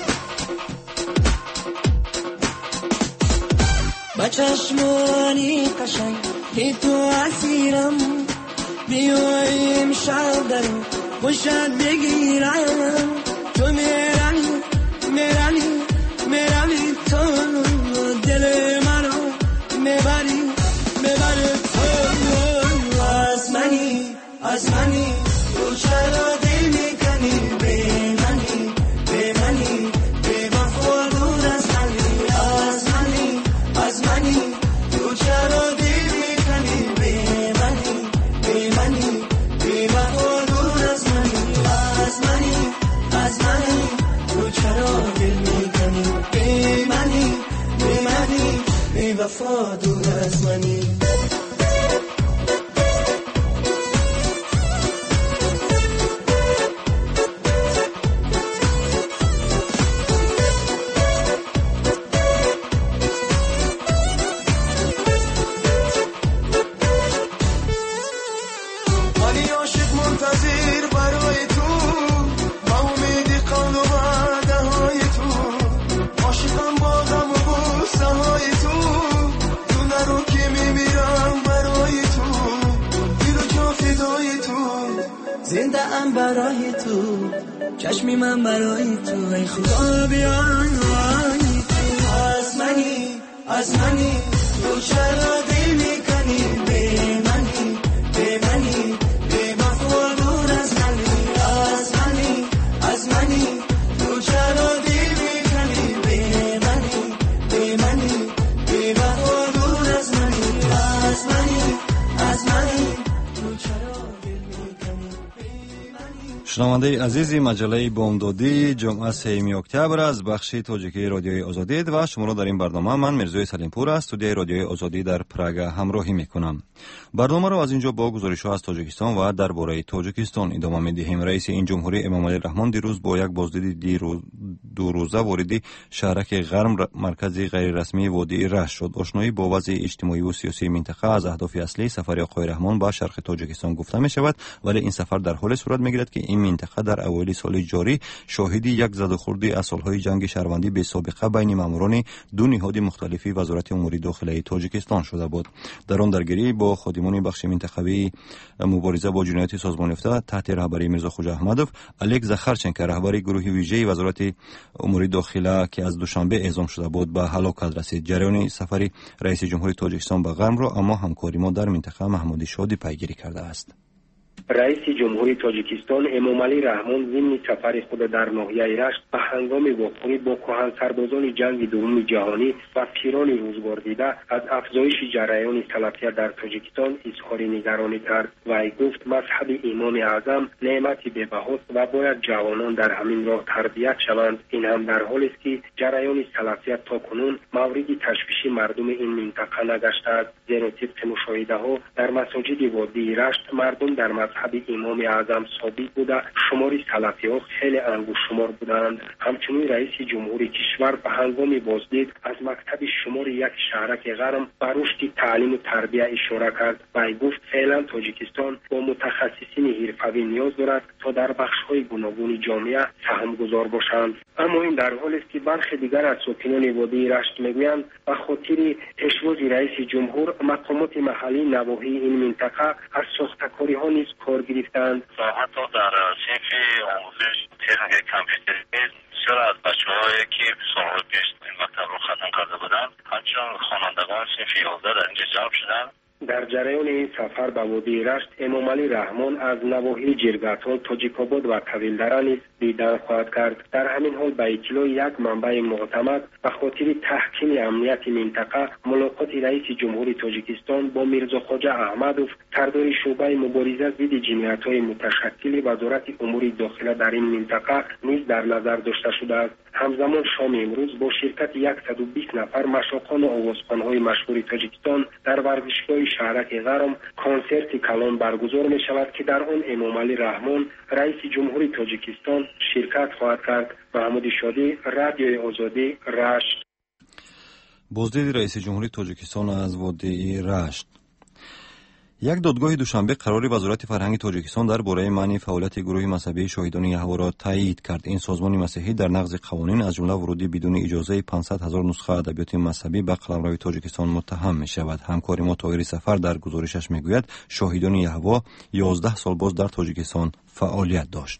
با چشمانی قشنگ که تو اسیرم، بیایم شب در خوشت بگیرم، تو میرانی تو دل منو میبری تو از منی تو چرا دل میکنی به منی به وفا دور از منی تو چرا دل میکنی به منی به وفا دور از منی تو چرا دل میکنی به منی به وفا دور از منی. زنده ام برای تو، چشمی من برای تو، ای خدا بیای تو. از منی تو چرا دل میکنی به منی به وفا دور از منی تو چرا دل میکنی به منی به وفا دور از منی تو چرا شنونده عزیزی مجله بامدادی جمعه 3 اکتبر از بخش تاجیکی رادیوی آزادی و شما را در این برنامه من مرزوی سلیمپور از استودیوی رادیوی آزادی در پراگ همراهی میکنم. برنامه را از اینجا با گزارش‌ها از تاجیکستان و درباره تاجیکستان ادامه می‌دهیم. رئیس این جمهوری امام علی رحمان دیروز با یک بازدید دو روزه وارد شهرک غرم مرکزی غیر رسمی وادی رشت شد. آشنایی با وضع اجتماعی و سیاسی منطقه از اهداف اصلی سفر آقای رحمان به شرق تاجیکستان گفته می‌شود، ولی این سفر در حال صورت می‌گیرد که این منطقه در اوایل سال جاری شاهد یک زدوخوردی از سال‌های جنگ شهروندی بی سابقه بین ماموران دو نهاد مختلفی وزارت امور داخلی تاجیکستان شده بود. در آن درگیری با خادمان بخش منطقوی مبارزه با جنایت سازمان یافته تحت رهبری میرزا خوجا احمدوف، الک زخرچنکو رهبر گروه ویژه وزارت امور داخلی که از دوشنبه اعزام شده بود به هلاکت رسید. جریان سفر رئیس جمهوری تاجیکستان به غرم را اما همکاری ما در منطقه محمود شادی پیگیری کرده است. رئیس جمهوری تاجیکستان امام علی رحمان ضمن سفر خود در ناحیه رشت به هنگام واکنش با کهن سربازان جنگ دوم جهانی و پیران روزگار دیده از افزایش جریان سلفیت در تاجیکستان اظهار نگرانی کرد و گفت مذهب امام اعظم نعمتی به‌بهاست و باید جوانان در همین راه تربیت شوند. این هم در حالی است که جریان سلفیت تاکنون مورد تشویش مردم این منطقه نگشته است، زیرا طبق مشاهده‌ها در مساجد وادی رشت مردم در مذهب امام اعظم ثابت بوده، شمار سلفی‌ها خیلی انگشت شمار بودند. همچنین رئیس جمهوری کشور به هنگام بازدید از مکتب شمار یک شهرک غرم به رشد تعلیم و تربیت اشاره کرد و گفت فعلا تاجیکستان با متخصصین حرفه‌ای نیاز دارد تا در بخش‌های گوناگون جامعه سهمگزار باشند. اما این در حالی است که برخی دیگر از ساکنان وادی رشت میگویند به خاطر پیشواز رئیس جمهور مقامات محلی نواحی این منطقه از ساختکاری‌ها نیز کار گرفتند و حتی در صنف آموزش تکنیک کامپیوتری بسیار از بچه‌هایی که سال‌های پیش این مکتب رو ختم کرده بودند همچنان خوانندگان صنف 11 در اینجا جمع شدند. در جریان این سفر به وادی رشت امامعلی رحمان از نواحی جرگتال، تاجیک‌آباد و کویلدره نیز دیدن خواهد کرد. در همین حال به اطلاع یک منبع معتمد به خاطر تحکیم امنیت منطقه ملاقات رئیس جمهوری تاجیکستان با میرزا خواجه احمدوف سردار شعبه مبارزه ضد جنایت‌های متشکل وزارت امور داخله در این منطقه نیز در نظر داشته شده است. همزمان شام امروز با شرکت 120 نفر مشاقان و آوازخوان‌های مشهور تاجیکستان در ورزشگاه شهرک غرم کنسرت کلام برگزار می شود که در آن امامعلی رحمان رئیس جمهوری تاجیکستان شرکت خواهد کرد. محمود شادی، رادیوی آزادی، رشت. بازدید رئیس جمهوری تاجیکستان از وادی رشت. یک دادگاه دوشنبه قرار وزارت فرهنگ تاجیکستان درباره منع فعالیت گروه مذهبی شاهدان یهوه را تایید کرد. این سازمان مسیحی در نقض قوانین از جمله ورودی بدون اجازه 500,000 نسخه ادبیات مذهبی به قلمرو تاجیکستان متهم می شود. همکار ما طاهر سفر در گزارشش می گوید شاهدان یهوه 11 سال باز در تاجیکستان فعالیت داشت.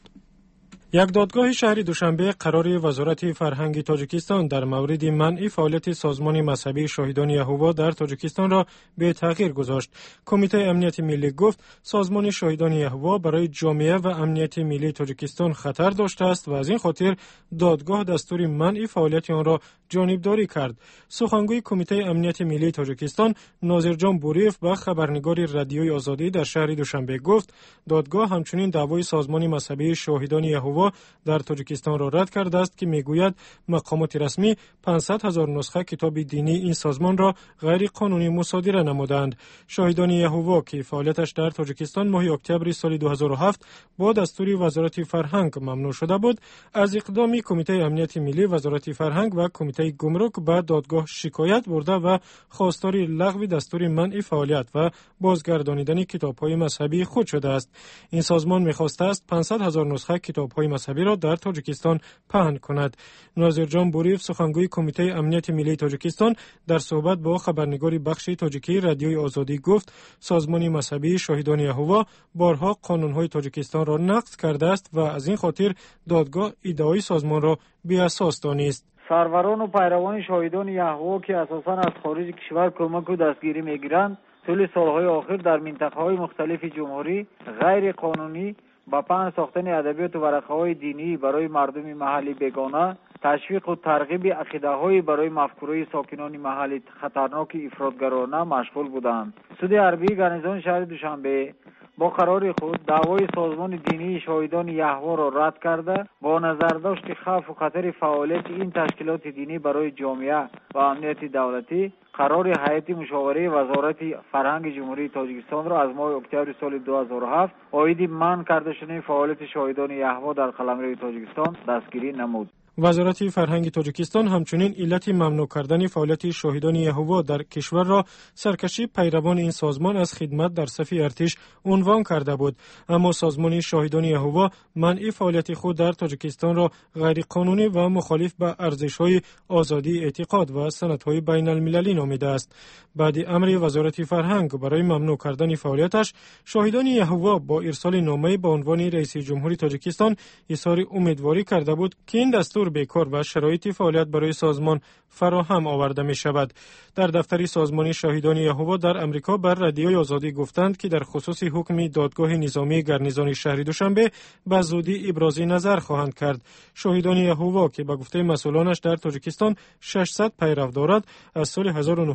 یک دادگاه شهری دوشنبه قرار وزارت فرهنگ تاجیکستان در مورد منع فعالیت سازمان مذهبی شاهدان یهوه در تاجیکستان را به تغییر گذاشت. کمیته امنیت ملی گفت سازمان شاهدان یهوه برای جامعه و امنیت ملی تاجیکستان خطر داشته است و از این خاطر دادگاه دستور منع فعالیت آن را جانبداری کرد. سخنگوی کمیته امنیت ملی تاجیکستان ناظرجان بوریف به خبرنگار رادیوی آزادی در شهر دوشنبه گفت دادگاه همچنین دعوای سازمان مذهبی شاهدان یهوه در تاجیکستان را رد کرده است که میگوید مقامات رسمی 500,000 نسخه کتاب دینی این سازمان را غیر قانونی مصادره نمودند. شاهدان یهوه که فعالیتش در تاجیکستان ماه اکتبر سال 2007 با دستور وزارت فرهنگ ممنوع شده بود، از اقدام کمیته امنیت ملی، وزارت فرهنگ و کمیته گمرک به دادگاه شکایت برده و خواستار لغو دستور منع فعالیت و بازگردانیدن کتاب‌های مذهبی خود شده است. این سازمان می‌خواسته است 500,000 نسخه کتاب‌های مذهبی را در تاجیکستان پهن کند. ناظرجان بوریف سخنگوی کمیته امنیت ملی تاجیکستان در صحبت با خبرنگار بخش تاجیکی رادیوی آزادی گفت سازمان مذهبی شاهدان یهوه بارها قانون‌های تاجیکستان را نقض کرده است و از این خاطر دادگاه ادعای سازمان را بی اساس دانست. سروران و پیروان شاهدان یهوه که اساساً از خارج کشور کمک و دستگیری میگیرند طول سالهای آخر در منطقه‌های مختلف جمهوری غیر قانونی با پهن ساختن ادبیات و ورقه‌های دینی برای مردم محلی بیگانه، تشویق و ترغیب عقیده‌های برای مفکوره ساکنان محلی خطرناک افراطگرایانه مشغول بودند. سود عربی گرنیزان شهر دوشنبه با قرار خود دعوای سازمان دینی شاهدان یهوه را رد کرده با نظرداشت خوف و خطر فعالیت این تشکیلات دینی برای جامعه و امنیت دولتی قرار هیئت مشاوره وزارت فرهنگ جمهوری تاجیکستان را از ماه اکتبر سال 2007 عاید منع کرده شدن فعالیت شاهدان یهوه در قلمرو تاجیکستان دستگیری نمود. وزارت فرهنگ تاجیکستان همچنین علت ممنوع کردن فعالیت شاهدان یهوه در کشور را سرکشی پیروان این سازمان از خدمت در صف ارتش عنوان کرده بود، اما سازمان شاهدان یهوه منع فعالیت خود در تاجیکستان را غیر قانونی و مخالف با ارزش‌های آزادی اعتقاد و سندهای بین المللی نامیده است. بعد امر وزارت فرهنگ برای ممنوع کردن فعالیتش، شاهدان یهوه با ارسال نامه به عنوان رئیس جمهوری تاجیکستان اظهار امیدواری کرده بود که این دستور بیکار و شرایط فعالیت برای سازمان فراهم آورده می شود. در دفتر سازمان شاهدان یهوه در امریکا بر رادیوی آزادی گفتند که در خصوص حکم دادگاه نظامی گرنیزان شهر دوشنبه به زودی ابراز نظر خواهند کرد. شاهدان یهوه که به گفته مسئولانش در تاجیکستان 600 پیرو دارد، از سال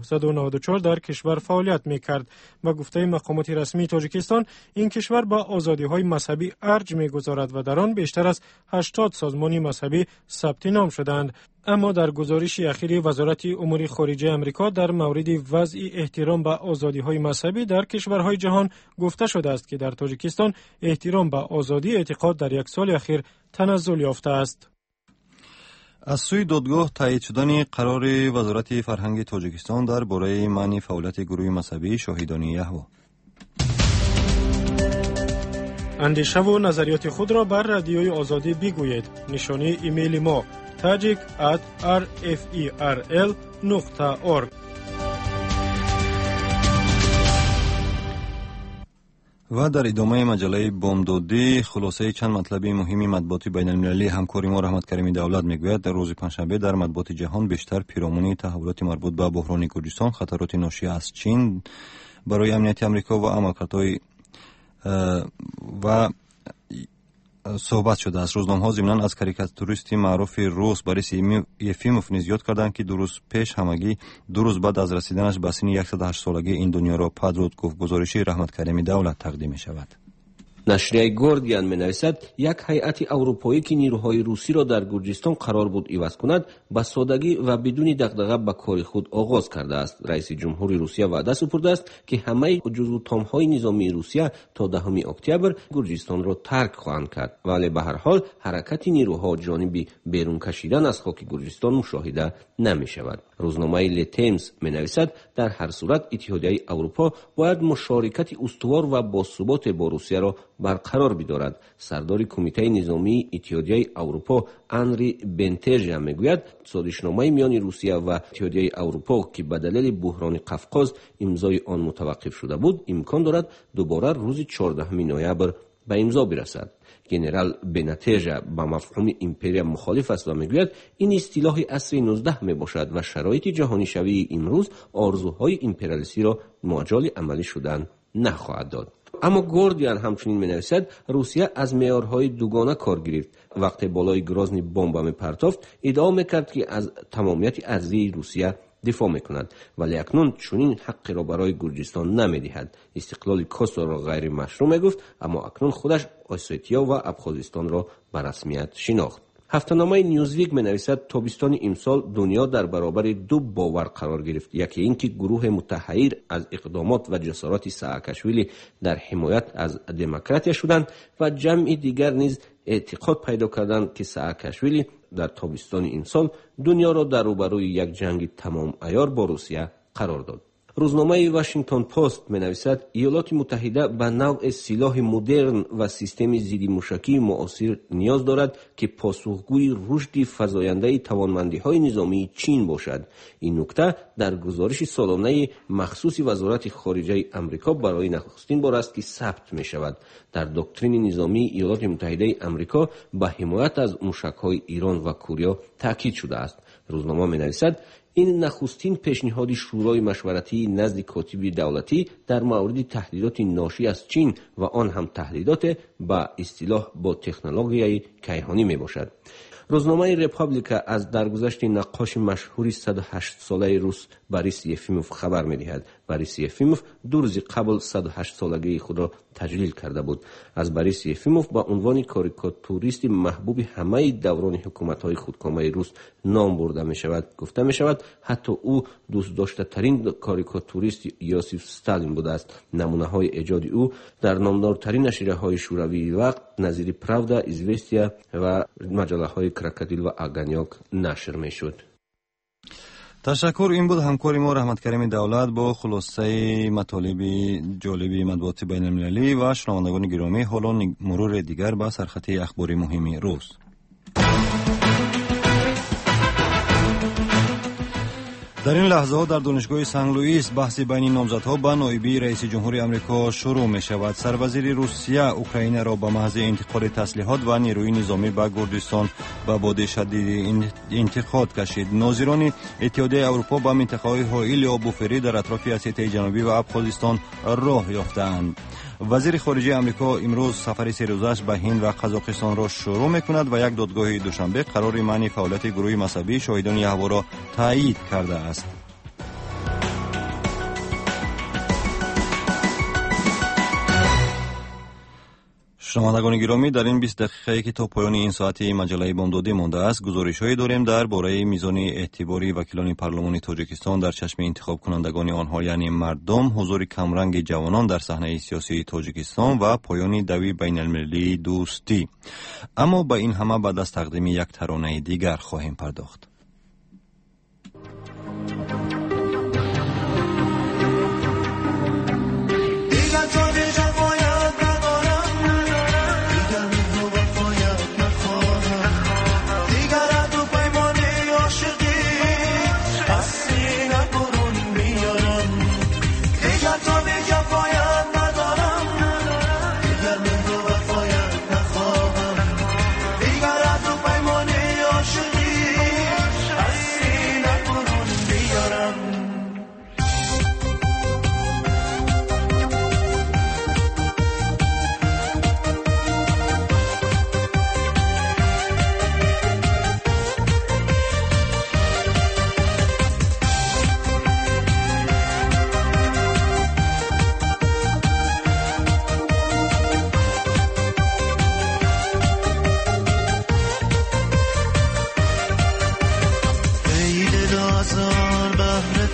1994 در کشور فعالیت می کرد. به گفته مقامات رسمی تاجیکستان، این کشور با آزادی‌های مذهبی ارج می‌گذارد و در آن بیشتر از 80 سازمان مذهبی ثبت نام شدند. اما در گزارش اخیر وزارت امور خارجه آمریکا در مورد وضع احترام به آزادی‌های مذهبی در کشورهای جهان گفته شده است که در تاجیکستان احترام به آزادی اعتقاد در یک سال اخیر تنزل یافته است. از سوی دادگاه تایید شدن قرار وزارت فرهنگ تاجیکستان درباره منع فعالیت گروه مذهبی شاهدان یهوه. اندیشه و نظریات خود را بر رادیوی آزادی بگویید. نشانی ایمیل ما tajik@rferl.org. و در ادامه مجله بامدادی خلاصه چند مطلب مهمی مطبوعات بین المللی همکاری ما رحمت کریمی دولت میگوید در روز پنجشنبه در مطبوعات جهان بیشتر پیرامون تحولات مربوط به بحران گرجستان، خطرات ناشی از چین برای امنیت آمریکا و عملکردهای و صحبت شده است. روزنامه‌ها ضمناً از کاریکاتوریستی معروف روس بوریس یفیموف نیز یاد کردند که 2 روز پیش همگی 2 روز بعد از رسیدنش به سن 108 سالگی این دنیا را پدرود گفت. گزارشی رحمت کریمی دولت تقدیم می شود. نشریه گوردین می‌نویسد یک هیئت اروپایی که نیروهای روسی را در گرجستان قرار بود عوض کند با سادگی و بدون دغدغه به کار خود آغاز کرده است. رئیس جمهور روسیه وعده سپرده است که همه جزو تام‌های نظامی روسیه تا 10 اکتبر گرجستان را ترک خواهند کرد، ولی به هر حال حرکت نیروها جانب بیرون کشیدن از خاک گرجستان مشاهده نمی‌شود. روزنامه لتیمز می‌نویسد در هر صورت اتحادیه اروپا باید مشارکت استوار و باثبات با روسیه را برقرار بدارد. سردار کمیته نظامی اتحادیه اروپا انری بنتژا میگوید سازشنامه میان روسیه و اتحادیه اروپا که به دلیل بحران قفقاز امضای آن متوقف شده بود امکان دارد دوباره روز 14 نوامبر به امضا برسد. گنرال بنتژا با مفهوم امپریا مخالف است و میگوید این اصطلاح عصر 19 می باشد و شرایط جهانی شوی امروز آرزوهای امپریالیستی را مجال عملی شدن نخواهد داد. اما گوردین همچنین می‌نویسد روسیه از معیارهای دوگانه کار گرفت. وقتی بالای گرازنی بمب می‌پرتافت ادعا می‌کرد که از تمامیت ارضی روسیه دفاع می‌کند، ولی اکنون چنین حقی را برای گرجستان نمی‌دهد. استقلال کوسوو را غیر مشروع می‌گفت، اما اکنون خودش اسیتیا و ابخازستان را به رسمیت شناخت. هفته‌نامه نیوزویک می‌نویسد تابستان امسال دنیا در برابر 2 باور قرار گرفت. یکی اینکه گروه متحیر از اقدامات و جسارت ساکاشویلی در حمایت از دموکراتیا شدند و جمعی دیگر نیز اعتقاد پیدا کردند که ساکاشویلی در تابستان امسال دنیا را در روبروی یک جنگ تمام عیار با روسیه قرار داد. روزنامه واشنگتن پست می‌نویسد ایالات متحده به نوع سلاح مدرن و سیستم ضد موشکی معاصر نیاز دارد که پاسخگوی رشد فزاینده توانمندی‌های نظامی چین باشد. این نکته در گزارش سالانه مخصوص وزارت خارجه آمریکا برای نخستین بار است که ثبت می‌شود. در دکترین نظامی ایالات متحده آمریکا به حمایت از موشک‌های ایران و کره تاکید شده است. روزنامه می‌نویسد این نخستین پیشنهاد شورای مشورتی نزد کاتب دولتی در مورد تهدیدات ناشی از چین و آن هم تهدیدات به اصطلاح با تکنولوژی کیهانی می باشد. روزنامه رپابلیکا از درگذشت نقاش مشهور 108 ساله روس بوریس یفیموف خبر می‌دهد. بوریس یفیموف 2 روز قبل 108 سالگی خود را تجلیل کرده بود. از بوریس یفیموف با عنوان کاریکاتوریست محبوب همه دوران حکومت‌های خودکامه روس نام برده می‌شود. گفته می‌شود حتی او دوست داشته‌ترین کاریکاتوریست یوسف استالین بوده است. نمونه‌های ایجاد او در نامدارترین نشریه‌های شوروی وقت نظیر پراودا، ایزوستیا و مجله‌های کراکادیل و آگانیاک نشر می‌شد. تشکر. این بود همکاری ما رحمت کریم دولت با خلاصه مطالب جالبی مطبوعات بین المللی و شنوندگان گرامی. حالا مرور دیگر با سرخط اخباری مهم روز. در این لحظه ها در دانشگاه سن لوئیس بحث بین نامزدها به نایبی رئیس جمهور آمریکا شروع می شود. سروزیر روسیه اوکراین را به محض انتقال تسلیحات و نیروی نظامی به کردستان به باد شدید انتقاد کشید. ناظران اتحادیه اروپا به منطقه‌های حائل یا بوفری در اطراف اسیای جنوبی و ابخازستان راه یافتند. وزیر خارجه آمریکا امروز سفر 3 روزه به هند و قزاقستان را شروع می‌کند و یک دادگاه دوشنبه قرار منع فعالیت گروه مذهبی شاهدان یهوه را تایید کرده است. شنوندگان گرامی، در این 20 دقیقه که تا پایان این ساعتی مجله بامدادی مانده است، گزارش‌هایی داریم درباره میزان اعتباری وکیلان پارلمان تاجیکستان در چشم انتخاب کنندگان آنها، یعنی مردم، حضور کمرنگ جوانان در صحنه سیاسی تاجیکستان و پایان دوی بین المللی دوستی. اما با این همه بعد از تقدیم یک ترانه دیگر خواهیم پرداخت. دیگر از تو پیمانی عاشقی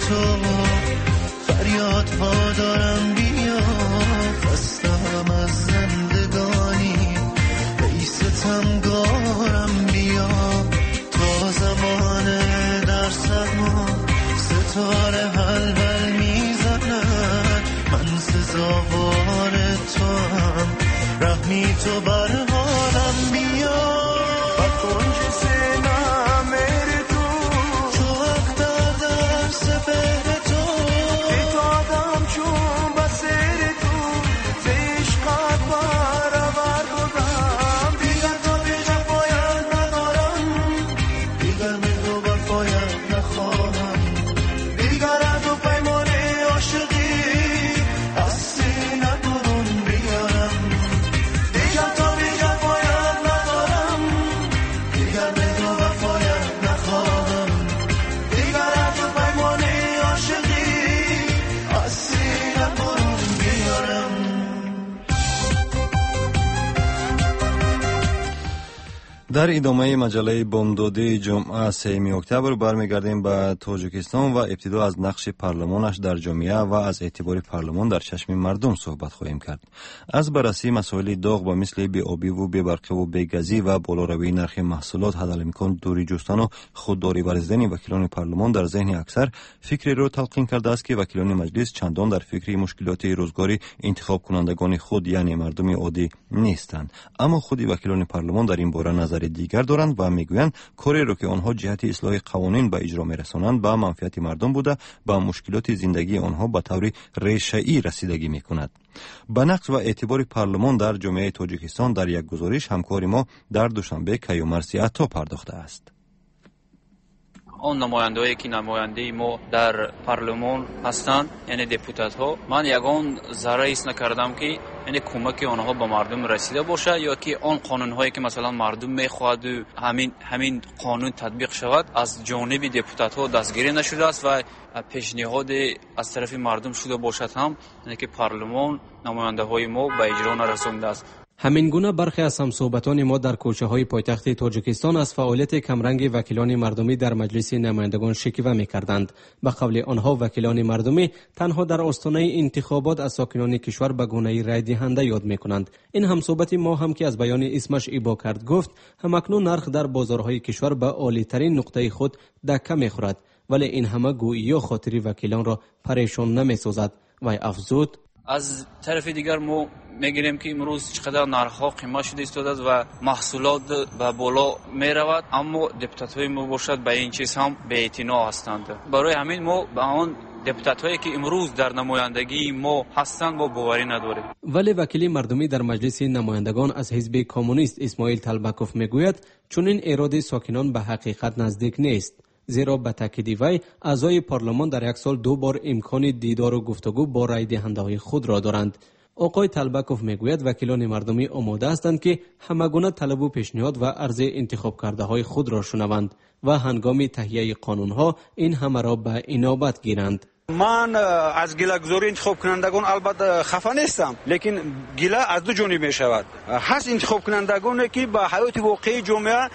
تو فریادها دارم بیا خستم از زندگانی بیستم گارم بیا تا زمان در سرما ستاره حلبل میزند من سزاوار تو هم رحمی تو بر حالم بیا با کنج سینم میری تو وقت در سپهر تو تو آدم چون بسیر تو عشقت برابر بودم دیگر تو بیجا باید ندارم دیگر من تو باید نخواهم دیگر تو پیمان عاشقی از سینه برون بیارم دیگر تو بیجا باید ندارم دیگر من تو باید نخواهم دیگر تو پیمان عاشقی از سینه برون بیارم. در ادامه مجله بامدادی جمعه 3 اکتبر برمیگردیم به تاجیکستان و ابتدا از نقش پارلمانش در جامعه و از اعتبار پارلمان در چشم مردم صحبت خواهیم کرد. از بررسی مسائل داغ و مثل بی‌آبی و بی‌برقی و بی‌گازی و بالاروی نرخ محصولات حدالامکان دوری جستن و خودداری ورزیدن وکیلان پارلمان در ذهن اکثر فکری را تلقین کرده است که وکیلان مجلس چندان در فکر مشکلات روزگاری انتخاب کنندگان خود یعنی مردم عادی نیستند. اما خود وکیلان پارلمان در این باره نظر دیگر دارند و میگویند کاری را که آنها جهت اصلاح قوانین به اجرا میرسانند به منفعت مردم بوده با مشکلات زندگی آنها به طور ریشه‌ای رسیدگی میکند. به نقش و اعتبار پارلمان در جامعه تاجیکستان در یک گزارش همکار ما در دوشنبه کیومرثی عطا پرداخته است. آن نماینده‌ای که نماینده ما در پارلمان هستند یعنی دپوتات ها من یگان ذره حس نکردم که یعنی کمک آنها به مردم رسیده باشه یا که آن قانون هایی که مثلا مردم میخواهد و همین قانون تطبیق شود از جانب دپوتات ها دستگیری نشده است و پیشنهاد از طرف مردم شده باشد هم یعنی که پارلمان نماینده های ما به اجرا نرسانده است. همین گونه برخی از همصحبتان ما در کوچه های پایتخت تاجیکستان از فعالیت کمرنگ وکیلان مردمی در مجلس نمایندگان شکوه می‌کردند. به قول آنها وکیلان مردمی تنها در آستانه انتخابات از ساکنان کشور به گونه‌ای رای دهنده یاد می‌کنند. این همصحبت ما هم که از بیان اسمش ابا کرد گفت همکنون نرخ در بازارهای کشور به عالی‌ترین نقطه خود دکه می‌خورد، ولی این همه گویی خاطری وکیلان را پریشان نمی‌سازد. و افزود از طرف دیگر ما میگیریم که امروز چقدر نرخ‌ها قیمت شده ایستاده و محصولات به بالا میرود، اما دپوتات‌های ما باشد به این چیز هم بی‌اعتنا هستند. برای همین ما به آن دپوتات‌هایی که امروز در نمایندگی ما هستند با باوری نداریم. ولی وکیل مردمی در مجلس نمایندگان از حزب کمونیست اسماعیل طلبکوف میگوید چون این اراده ساکنان به حقیقت نزدیک نیست، زیرا به تاکید وی اعضای پارلمان در یک سال 2 بار امکان دیدار و گفتگو با رای دهنده‌های خود را دارند. آقای طلبکوف میگوید وکیلان مردمی آماده هستند که همگونه طلب و پیشنهاد و عرض انتخاب کرده های خود را شنوند و هنگام تهیه قانون ها این همه را به انابت گیرند. من از گله‌گذاری انتخاب کنندگان البته خفه نیستم، لیکن گله از دو جانب می شود. هست انتخاب کنندگانی که به حیات واقعی جامعه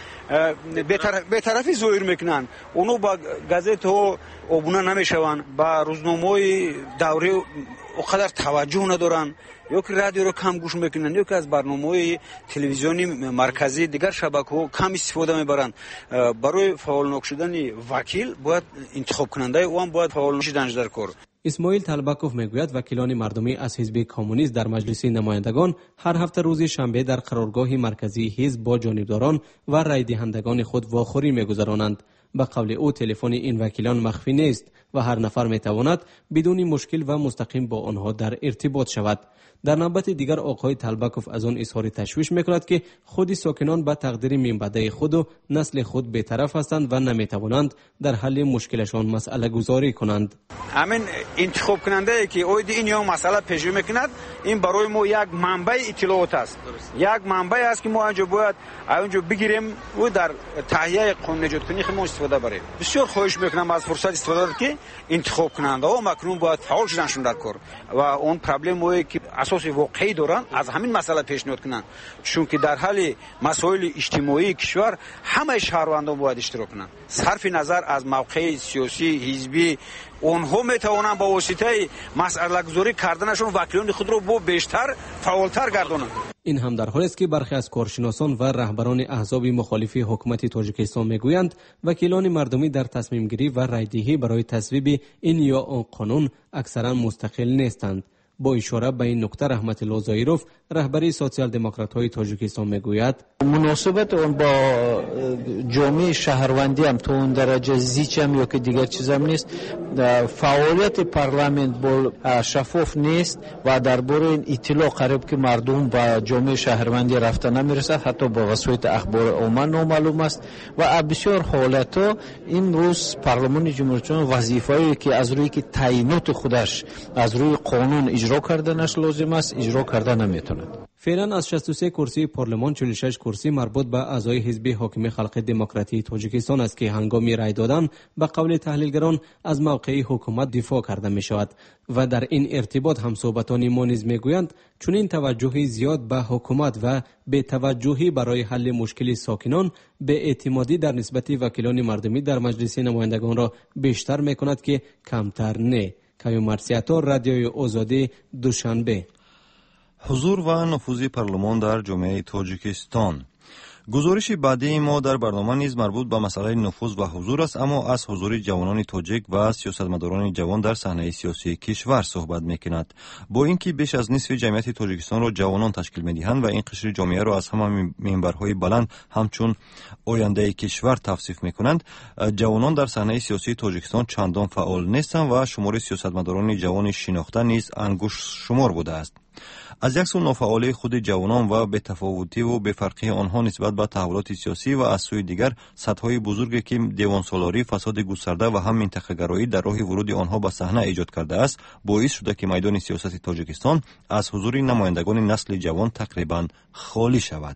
بی‌طرفی ظاهر میکنند، اونو با گازت ها آبونه نمیشوند، با روزنامه‌های دوره اونقدر توجه ندارن، یا که رادیو رو کم گوش میکنن، یا که از برنامه‌های تلویزیونی مرکزی دیگر شبکه‌ها کم استفاده میبرند. برای فعال شدن وکیل باید انتخاب کننده او هم باید فعال شدن در کار. اسماعیل طلبکوف میگوید وکیلان مردمی از حزب کمونیست در مجلس نمایندگان هر هفته روز شنبه در قرارگاه مرکزی حزب با جانبداران و رای دهندگان خود واخوری میگذرانند. به قول او تلفن این وکیلان مخفی نیست و هر نفر میتواند بدون مشکل و مستقیم با آنها در ارتباط شود. در نوبت دیگر آقای طلبکوف از آن اظهار تشویش میکند که خود ساکنان به تقدیر منبعه خود و نسل خود بی‌طرف هستند و نمیتوانند در حل مشکلشان مسئله گذاری کنند. همین انتخاب کننده که اوید این یا مسئله پیش میکند، این برای ما یک منبع اطلاعات است، یک منبع است که ما اینجا باید اونجا بگیریم و در تهیه قانون نجات کنی ما استفاده بریم. بسیار خواهش میکنم از فرصت استفاده که انتخاب کننده ها مکنون باید فعال شدن در کار و اون پرابلم که اساس واقعی دارن از همین مسئله پیشنهاد کنن، چون که در حل مسائل اجتماعی کشور همه شهروندان باید اشتراک کنن، صرف نظر از موقع سیاسی، حزبی آنها میتوانند با واسطه مسئله گذاری کردنشون وکیلان خود را بیشتر فعالتر گردانند. این هم در حالی است که برخی از کارشناسان و رهبران احزاب مخالف حکومت تاجیکستان میگویند وکیلان مردمی در تصمیم گیری و رایدهی برای تصویب این یا آن قانون اکثرا مستقل نیستند. با اشاره به این نکته رحمت الله زایروف رهبری سوسیال دموکرات های تاجیکستان میگوید مناسبت اون با جامعه شهروندی هم تو اون درجه زیچ هم یا که دیگر چیز هم نیست. فعالیت پارلمانت با شفاف نیست و درباره این اطلاع قریب که مردم با جامعه شهروندی رفته نمیرسد، حتی با وسایل اخبار عموما نامعلوم است و بسیار حالتا این روز پارلمان جمهوری اسلامی وظیفه‌ای که از روی که تعیینات خودش از روی قانون اجرا کردنش لازم است اجرا کردن نمیتونه. فعلا از 63 کرسی پارلمان 46 کرسی مربوط به اعضای حزب حاکم خلق دموکراتی تاجیکستان است که هنگام رای دادن به قول تحلیلگران از موقع حکومت دفاع کرده می شود و در این ارتباط همصحبتان ما نیز میگویند چون این توجه زیاد به حکومت و به توجهی برای حل مشکل ساکنان به اعتمادی در نسبت وکیلان مردمی در مجلس نمایندگان را بیشتر می کند که کمتر نه. کیوم مرسیاتا، رادیوی آزادی، دوشنبه. حضور و نفوذ پارلمان در جامعه تاجیکستان. گزارش بعدی ما در برنامه نیز مربوط به مسئله نفوذ و حضور است، اما از حضور جوانان تاجیک و سیاستمداران جوان در صحنه سیاسی کشور صحبت می‌کند. با اینکه بیش از نصف جمعیت تاجیکستان را جوانان تشکیل می‌دهند و این قشر جامعه را از همه منبرهای بلند همچون آینده کشور توصیف می‌کنند، جوانان در صحنه سیاسی تاجیکستان چندان فعال نیستند و شمار سیاستمداران جوان شناخته نیز انگشت شمار بوده است. از یک سو نافعالی خود جوانان و بی‌تفاوتی و بی‌فرقی آنها نسبت به تحولات سیاسی و از سوی دیگر سطح‌های بزرگی که دیوان سالاری، فساد گسترده و هم منطقه‌گرایی در راه ورود آنها به صحنه ایجاد کرده است، باعث شده که میدان سیاست تاجیکستان از حضور نمایندگان نسل جوان تقریباً خالی شود.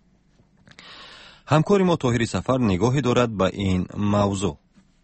همکار ما طاهر سفر نگاهی دارد به این موضوع.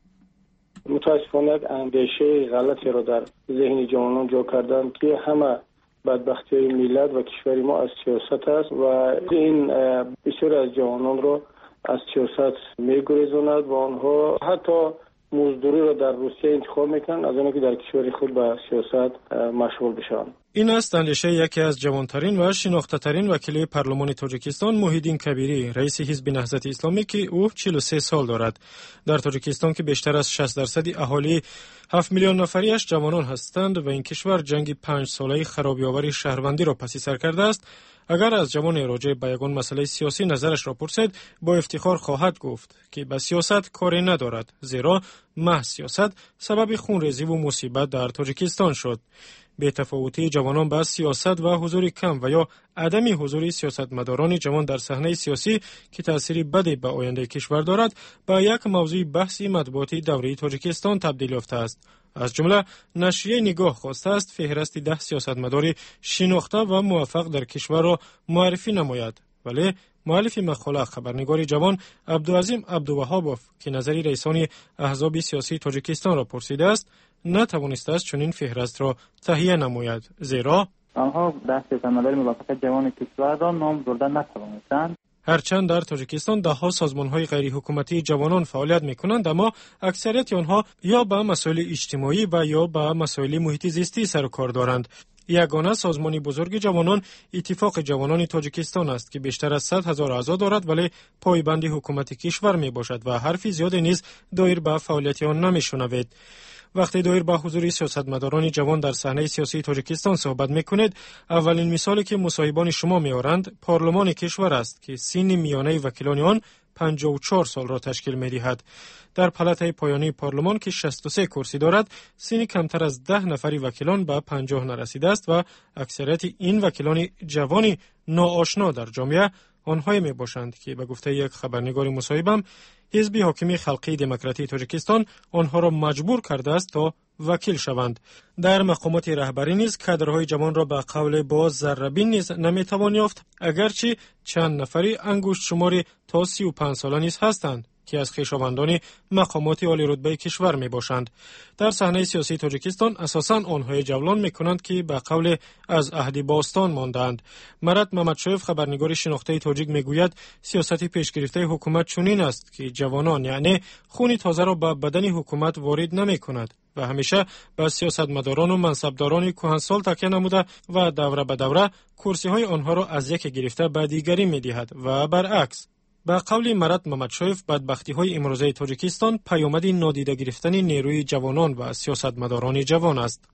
متاسفانه اندیشه غلطی را در ذهن جوانان جا کردند که همه بدبختی ملت و کشور ما از سیاست است و این بسیار از جوانان را از سیاست میگریزاند و آنها حتی مزدوری را در روسیه انتخاب میکنند از آنکه در کشور خود به سیاست مشغول بشوند. این است اندیشه یکی از جوانترین و شناخته‌ترین وکیل پارلمان تاجیکستان محیدین کبیری، رئیس حزب نهضت اسلامی که او 43 سال دارد. در تاجیکستان که بیشتر از 60% اهالی 7 میلیون نفریش جوانان هستند و این کشور جنگ 5 ساله خرابی‌آور شهروندی را پس سر کرده است، اگر از جوان راجع به یگان مسئله سیاسی نظرش را پرسید با افتخار خواهد گفت که به سیاست کاری ندارد، زیرا محض سیاست سبب خونریزی و مصیبت در تاجیکستان شد. بی‌تفاوتی جوانان با سیاست و حضور کم و یا عدم حضور سیاستمداران جوان در صحنه سیاسی که تأثیری بدی به آینده کشور دارد به یک موضوع بحثی مطبوعاتی دوره تاجیکستان تبدیل یافته است. از جمله نشریه نگاه خواسته است فهرست 10 سیاستمدار شناخته و موفق در کشور را معرفی نماید، ولی مؤلف مقاله خبرنگار جوان عبدالعظیم عبدالوهابوف که نظری رئیسان احزاب سیاسی تاجیکستان را پرسیده است نتوانسته است چنین فهرست را تهیه نماید، زیرا آنها 10 سیاستمدار موفق جوان کشور را نام بردن نتوانستند. هرچند در تاجیکستان ده‌ها سازمان‌های غیر حکومتی جوانان فعالیت می‌کنند، اما اکثریت آنها یا با مسائل اجتماعی و یا با مسائل محیط زیستی سر و کار دارند. یگانه سازمان بزرگ جوانان اتفاق جوانان تاجیکستان است که بیشتر از 100,000 اعضا دارد ولی پایبند حکومت کشور میباشد و حرفی زیاد نیز دایر به فعالیت آن نمیشنوید. وقتی دایر به حضور سیاستمداران جوان در صحنه سیاسی تاجیکستان صحبت میکنید، اولین مثالی که مصاحبان شما میآورند پارلمان کشور است که سن میانه وکیلان آن 54 سال را تشکیل می‌دهد. در پلاتای پایانی پارلمان که 63 کرسی دارد، سن کمتر از 10 نفر وکیلان به 50 نرسیده است و اکثریت این وکیلان جوانی ناآشنا در جامعه آنهایی میباشند که به گفته یک خبرنگار مصاحبم حزب حاکم خلقی دموکراتی تاجیکستان آنها را مجبور کرده است تا وکیل شوند. در مقامات رهبری نیز کادرهای جوان را به قول با ذره‌بین نیز نمیتوان یافت، اگرچه چند نفری انگشت شماری تا 35 ساله نیز هستند که از خویشاوندان مقامات عالی رتبه کشور می باشند. در صحنه سیاسی تاجیکستان اساساً آنهای جولان می کنند که به قول از عهد باستان ماندند. مرد ممدشایف خبرنگار شناخته تاجیک می گوید سیاست پیشگرفته حکومت چنین است که جوانان یعنی خون تازه را به بدن حکومت وارد نمی کند. و همیشه به سیاستمداران و منصبداران کهنسال تکیه نموده و دوره به دوره کرسی‌های آنها را از یکی گرفته به دیگری می‌دهد و برعکس. به قول مراد ممدشویف، بدبختی‌های امروزه تاجیکستان پیامد نادیده گرفتن نیروی جوانان و سیاستمداران جوان است.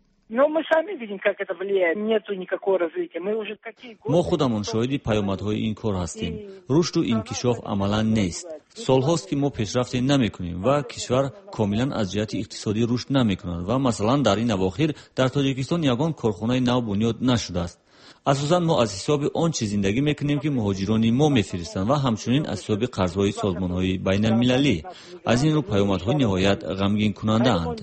ما خودمون شاهد پیامدهای این کار هستیم. رشد و انکشاف عملا نیست. سالهاست که ما پیشرفت نمی‌کنیم و کشور کاملا از جهت اقتصادی رشد نمی‌کند و مثلا در این اواخر در تاجیکستان یگان کارخانه نو بنیاد نشده است. اساساً ما از حساب آنچه زندگی میکنیم که مهاجران ما میفرستند و همچنین از حساب قرض‌های سازمان‌های بین المللی. از این رو پیامدهای نهایت غمگین کننده اند.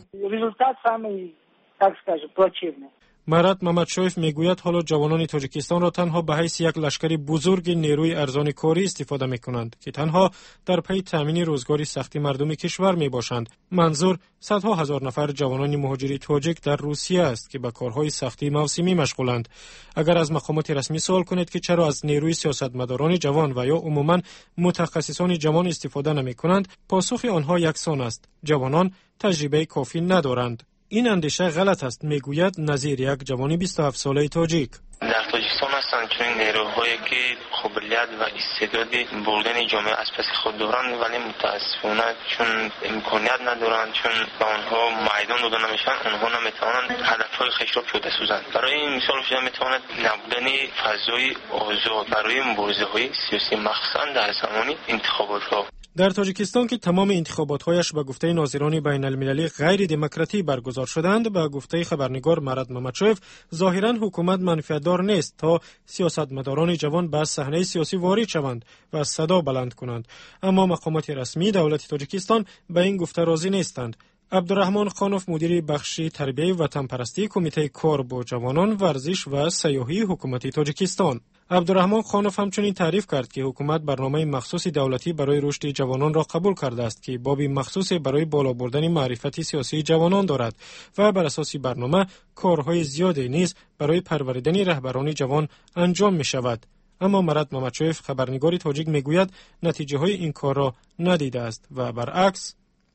مراد ممدشویف میگوید حالا جوانان تاجیکستان را تنها به حیث یک لشکر بزرگ نیروی ارزان کاری استفاده میکنند که تنها در پی تامین روزگاری سختی مردم کشور میباشند. منظور صدها هزار نفر جوانان مهاجری تاجیک در روسیه است که به کارهای سختی موسمی مشغولند. اگر از مقامات رسمی سوال کنید که چرا از نیروی سیاستمداران جوان و یا عموما متخصصان جوان استفاده نمیکنند، پاسخ آنها یکسان است: جوانان تجربه کافی ندارند. این اندیشه غلط است، میگوید نظیر یک جوان 27 ساله تاجیک. در تاجیکستان هستند چون نیروهایی که قابلیت و استعداد بردن جامعه از پس خود دارند، ولی متاسفانه چون امکانیت ندارند، چون به آنها میدان داده نمیشن، آنها نمیتوانند هدفهای خویش را پیاده سازند. برای این مثال شده میتواند نبودن فضای آزاد برای مبارزه‌های سیاسی مخصوصا در زمان انتخابات‌ها. در تاجیکستان که تمام انتخابات‌هایش به گفته ناظران بین المللی غیر دموکراتی برگزار شدند، به گفته خبرنگار مراد ممدشویف، ظاهراً حکومت منفعتدار نیست تا سیاستمداران جوان به صحنه سیاسی وارد شوند و صدا بلند کنند. اما مقامات رسمی دولت تاجیکستان به این گفته راضی نیستند. عبدالرحمن خانوف، مدیر بخش تربیت و وطنپرستی کمیته کار با جوانان، ورزش و سیاحی حکومت تاجیکستان. عبدالرحمن خانوف همچنین تعریف کرد که حکومت برنامه مخصوص دولتی برای رشد جوانان را قبول کرده است که باب مخصوص برای بالا بردن معرفت سیاسی جوانان دارد و بر اساس برنامه کارهای زیادی نیز برای پروریدن رهبران جوان انجام می شود. اما مراد ممدشویف، خبرنگار تاجیک، میگوید نتیجه های این کار را ندیده است و برعکس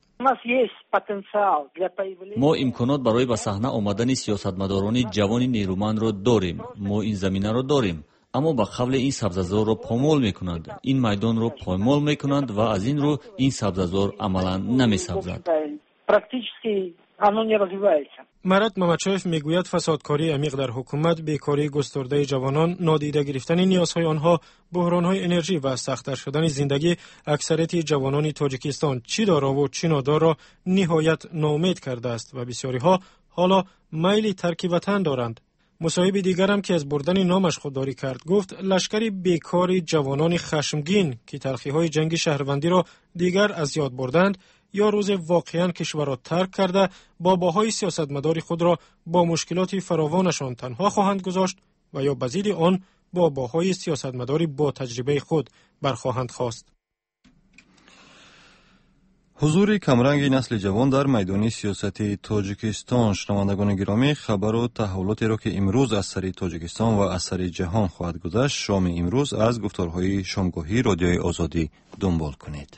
ما امکانات برای به صحنه آمدن سیاستمداران جوان نیرومند را داریم. ما این زمینه را داریم، اما با قبل این سبززار را پامال میکنند، این میدان را پایمال میکنند و از این رو این سبززار عملا نمیسبزد. مراد ممدشویف میگوید فسادکاری عمیق در حکومت، بیکاری گسترده جوانان، نادیده گرفتن نیازهای آنها، بحرانهای انرژی و سخت‌تر شدن زندگی اکثریت جوانان تاجیکستان چی دارا و چی ندارا نهایت ناامید کرده است و بسیاری‌ها حالا میل ترک وطن دارند. مصاحب دیگرم که از بردن نامش خودداری کرد گفت لشکری بیکاری جوانان خشمگین که تلخی‌های جنگ شهروندی را دیگر از یاد بردند یا روز واقعاً کشور را ترک کرده باباهای سیاستمداری خود را با مشکلات فراوانشان تنها خواهند گذاشت و یا بزید آن باباهای سیاستمداری با تجربه خود برخواهند خواست. حضور کمرنگ نسل جوان در میدان سیاست تاجیکستان. شنوندگان گرامی، خبر و تحولاتی را که امروز از سر تاجیکستان و از سر جهان خواهد گذشت، شام امروز از گفتارهای شامگاهی رادیوی آزادی دنبال کنید.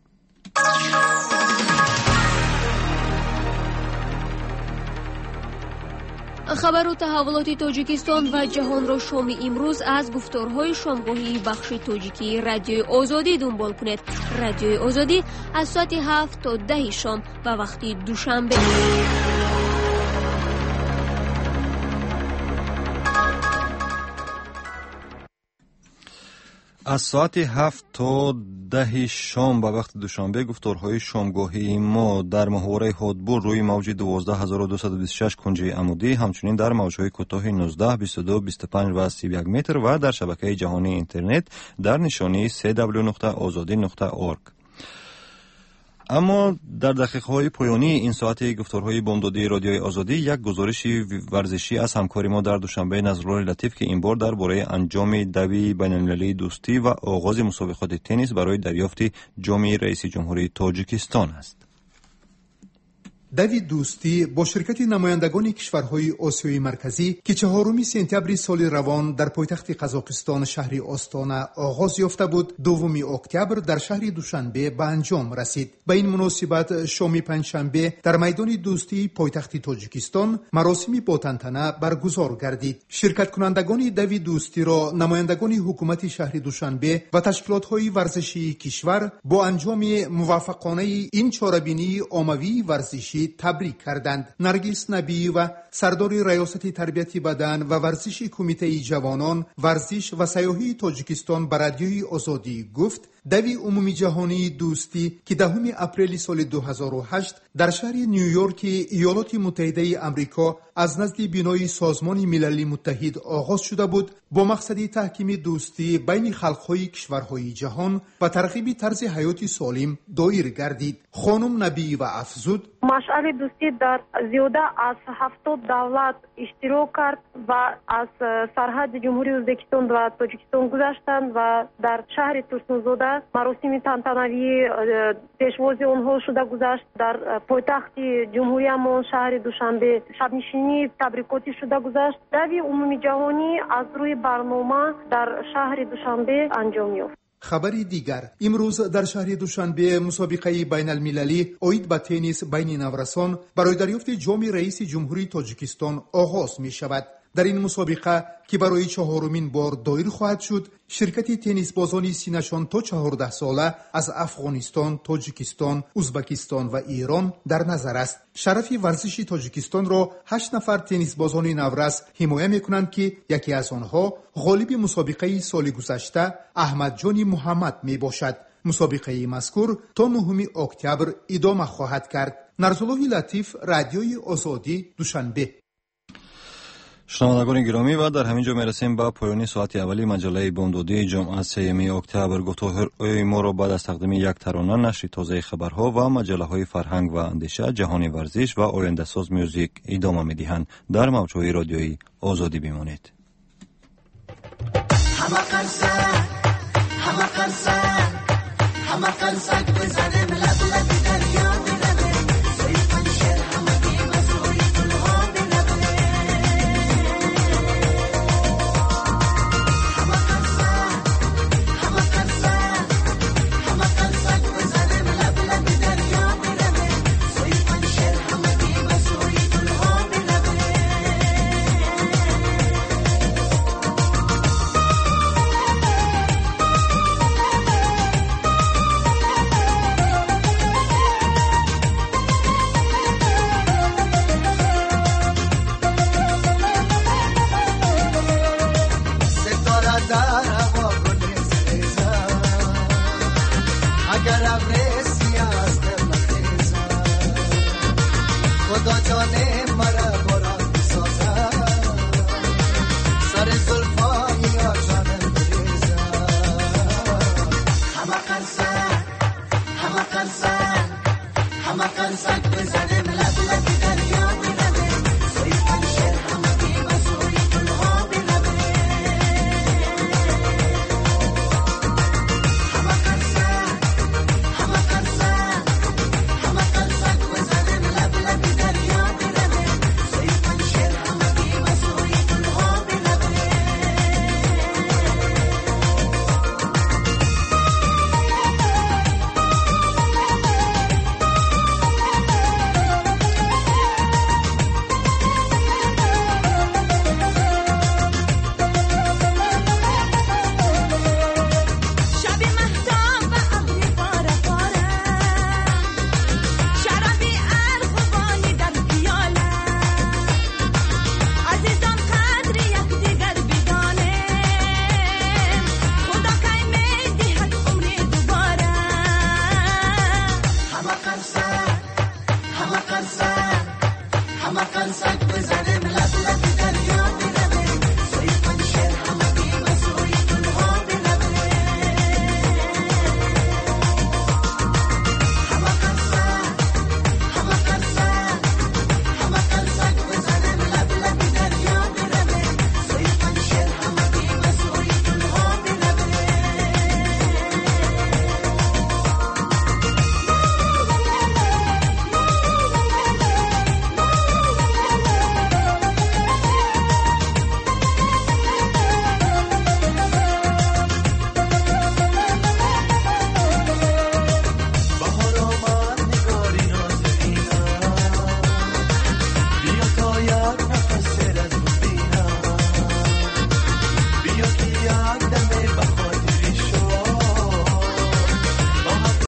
خبر و تحولات تاجیکستان و جهان را شام امروز از گفتارهای شامگاهی بخش تاجیکی رادیوی آزادی دنبال کنید. رادیوی آزادی از ساعت 7 تا 10 شام و وقتی دوشنبه. از ساعت 7 تا 10 شام به وقت دوشنبه گفتارهای شامگاهی ما در محوره هادبور روی موج 12226 کنجی عمودی، همچنین در موجهای کوتاه 19 22 25 و 31 متر و در شبکه جهانی اینترنت در نشانی www.azadi.org. اما در دقیقه‌های پایانی این ساعت گفتارهای بامدادی رادیوی آزادی یک گزارش ورزشی از همکار ما در دوشنبه نظرالله لطیف که این بار درباره انجام دعوی بین‌المللی دوستی و آغاز مسابقات تنیس برای دریافت جام رئیس جمهوری تاجیکستان است. دوی دوستی با شرکت نمایندگان کشورهای آسیای مرکزی که 4 سپتامبر سال روان در پایتخت قزاقستان شهر آستانا آغاز یافته بود، 2 اکتبر در شهر دوشنبه به انجام رسید. به این مناسبت شام پنجشنبه در میدان دوستی پایتخت تاجیکستان مراسمی با تنتنه برگزار گردید. شرکت کنندگان دوی دوستی را نمایندگان حکومت شهر دوشنبه و تشکیلات‌های ورزشی کشور با انجام موفقانه این چاره‌بینی عمومی ورزشی تبریک کردند. نرگس نبی و سردار ریاست تربیت بدن و ورزش کمیته جوانان ورزش و سیاحی تاجیکستان به رادیوی آزادی گفت دوی عمومی جهانی دوستی که 10 اپریل سال 2008 در شهر نیویورک ایالات متحده آمریکا از نزد بینای سازمان ملل متحد آغاز شده بود با مقصد تحکیم دوستی بین خلق‌های کشورهای جهان و ترغیب طرز حیات سالم دایر گردید. خانم نبی و افزود مشعل دوستی در زیاده از 70 دولت اشتراک کرد و از سرحد جمهوری ازبکستان و تاجیکستان گذشتند و در شهر ترسنوزاده مراسم تنتنوی پیشواز آنها شده گذشت. در پایتخت جمهوری ما شهر دوشنبه شبنشینی تبریکاتی شده گذشت. دوی عمومی جهانی از روی برنامه در شهر دوشنبه انجام یافت. خبری دیگر، امروز در شهر دوشنبه مسابقه بین المللی اوید به تنیس بین نورسان برای دریافت جام رئیس جمهوری تاجیکستان آغاز می شود. در این مسابقه که برای 4مین بار دایر خواهد شد، شرکت تنیس بازان سینشان تا 14 ساله از افغانستان، تاجیکستان، ازبکستان و ایران در نظر است. شرف ورزش تاجیکستان را 8 نفر تنیس بازان نورس حمایت می‌کنند که یکی از آنها غالب مسابقه سال گذشته احمد جان محمد میباشد. مسابقه مذکور تا 9 اکتبر ادامه خواهد کرد. نرزالله لطیف، رادیوی آزادی، دوشنبه. شنوندگان گرامی، و در همین جا میرسیم به پایان ساعت اولی مجله بامدادی جمعه 3 اکتبر. گفتگوهای ما را بعد از تقدیم یک ترانه، نشر تازه خبرها و مجله های فرهنگ و اندیشه، جهان ورزش و آینده ساز موزیک ادامه میدهند. در موجهای رادیویی آزادی بمانید. Hamakan sak bezan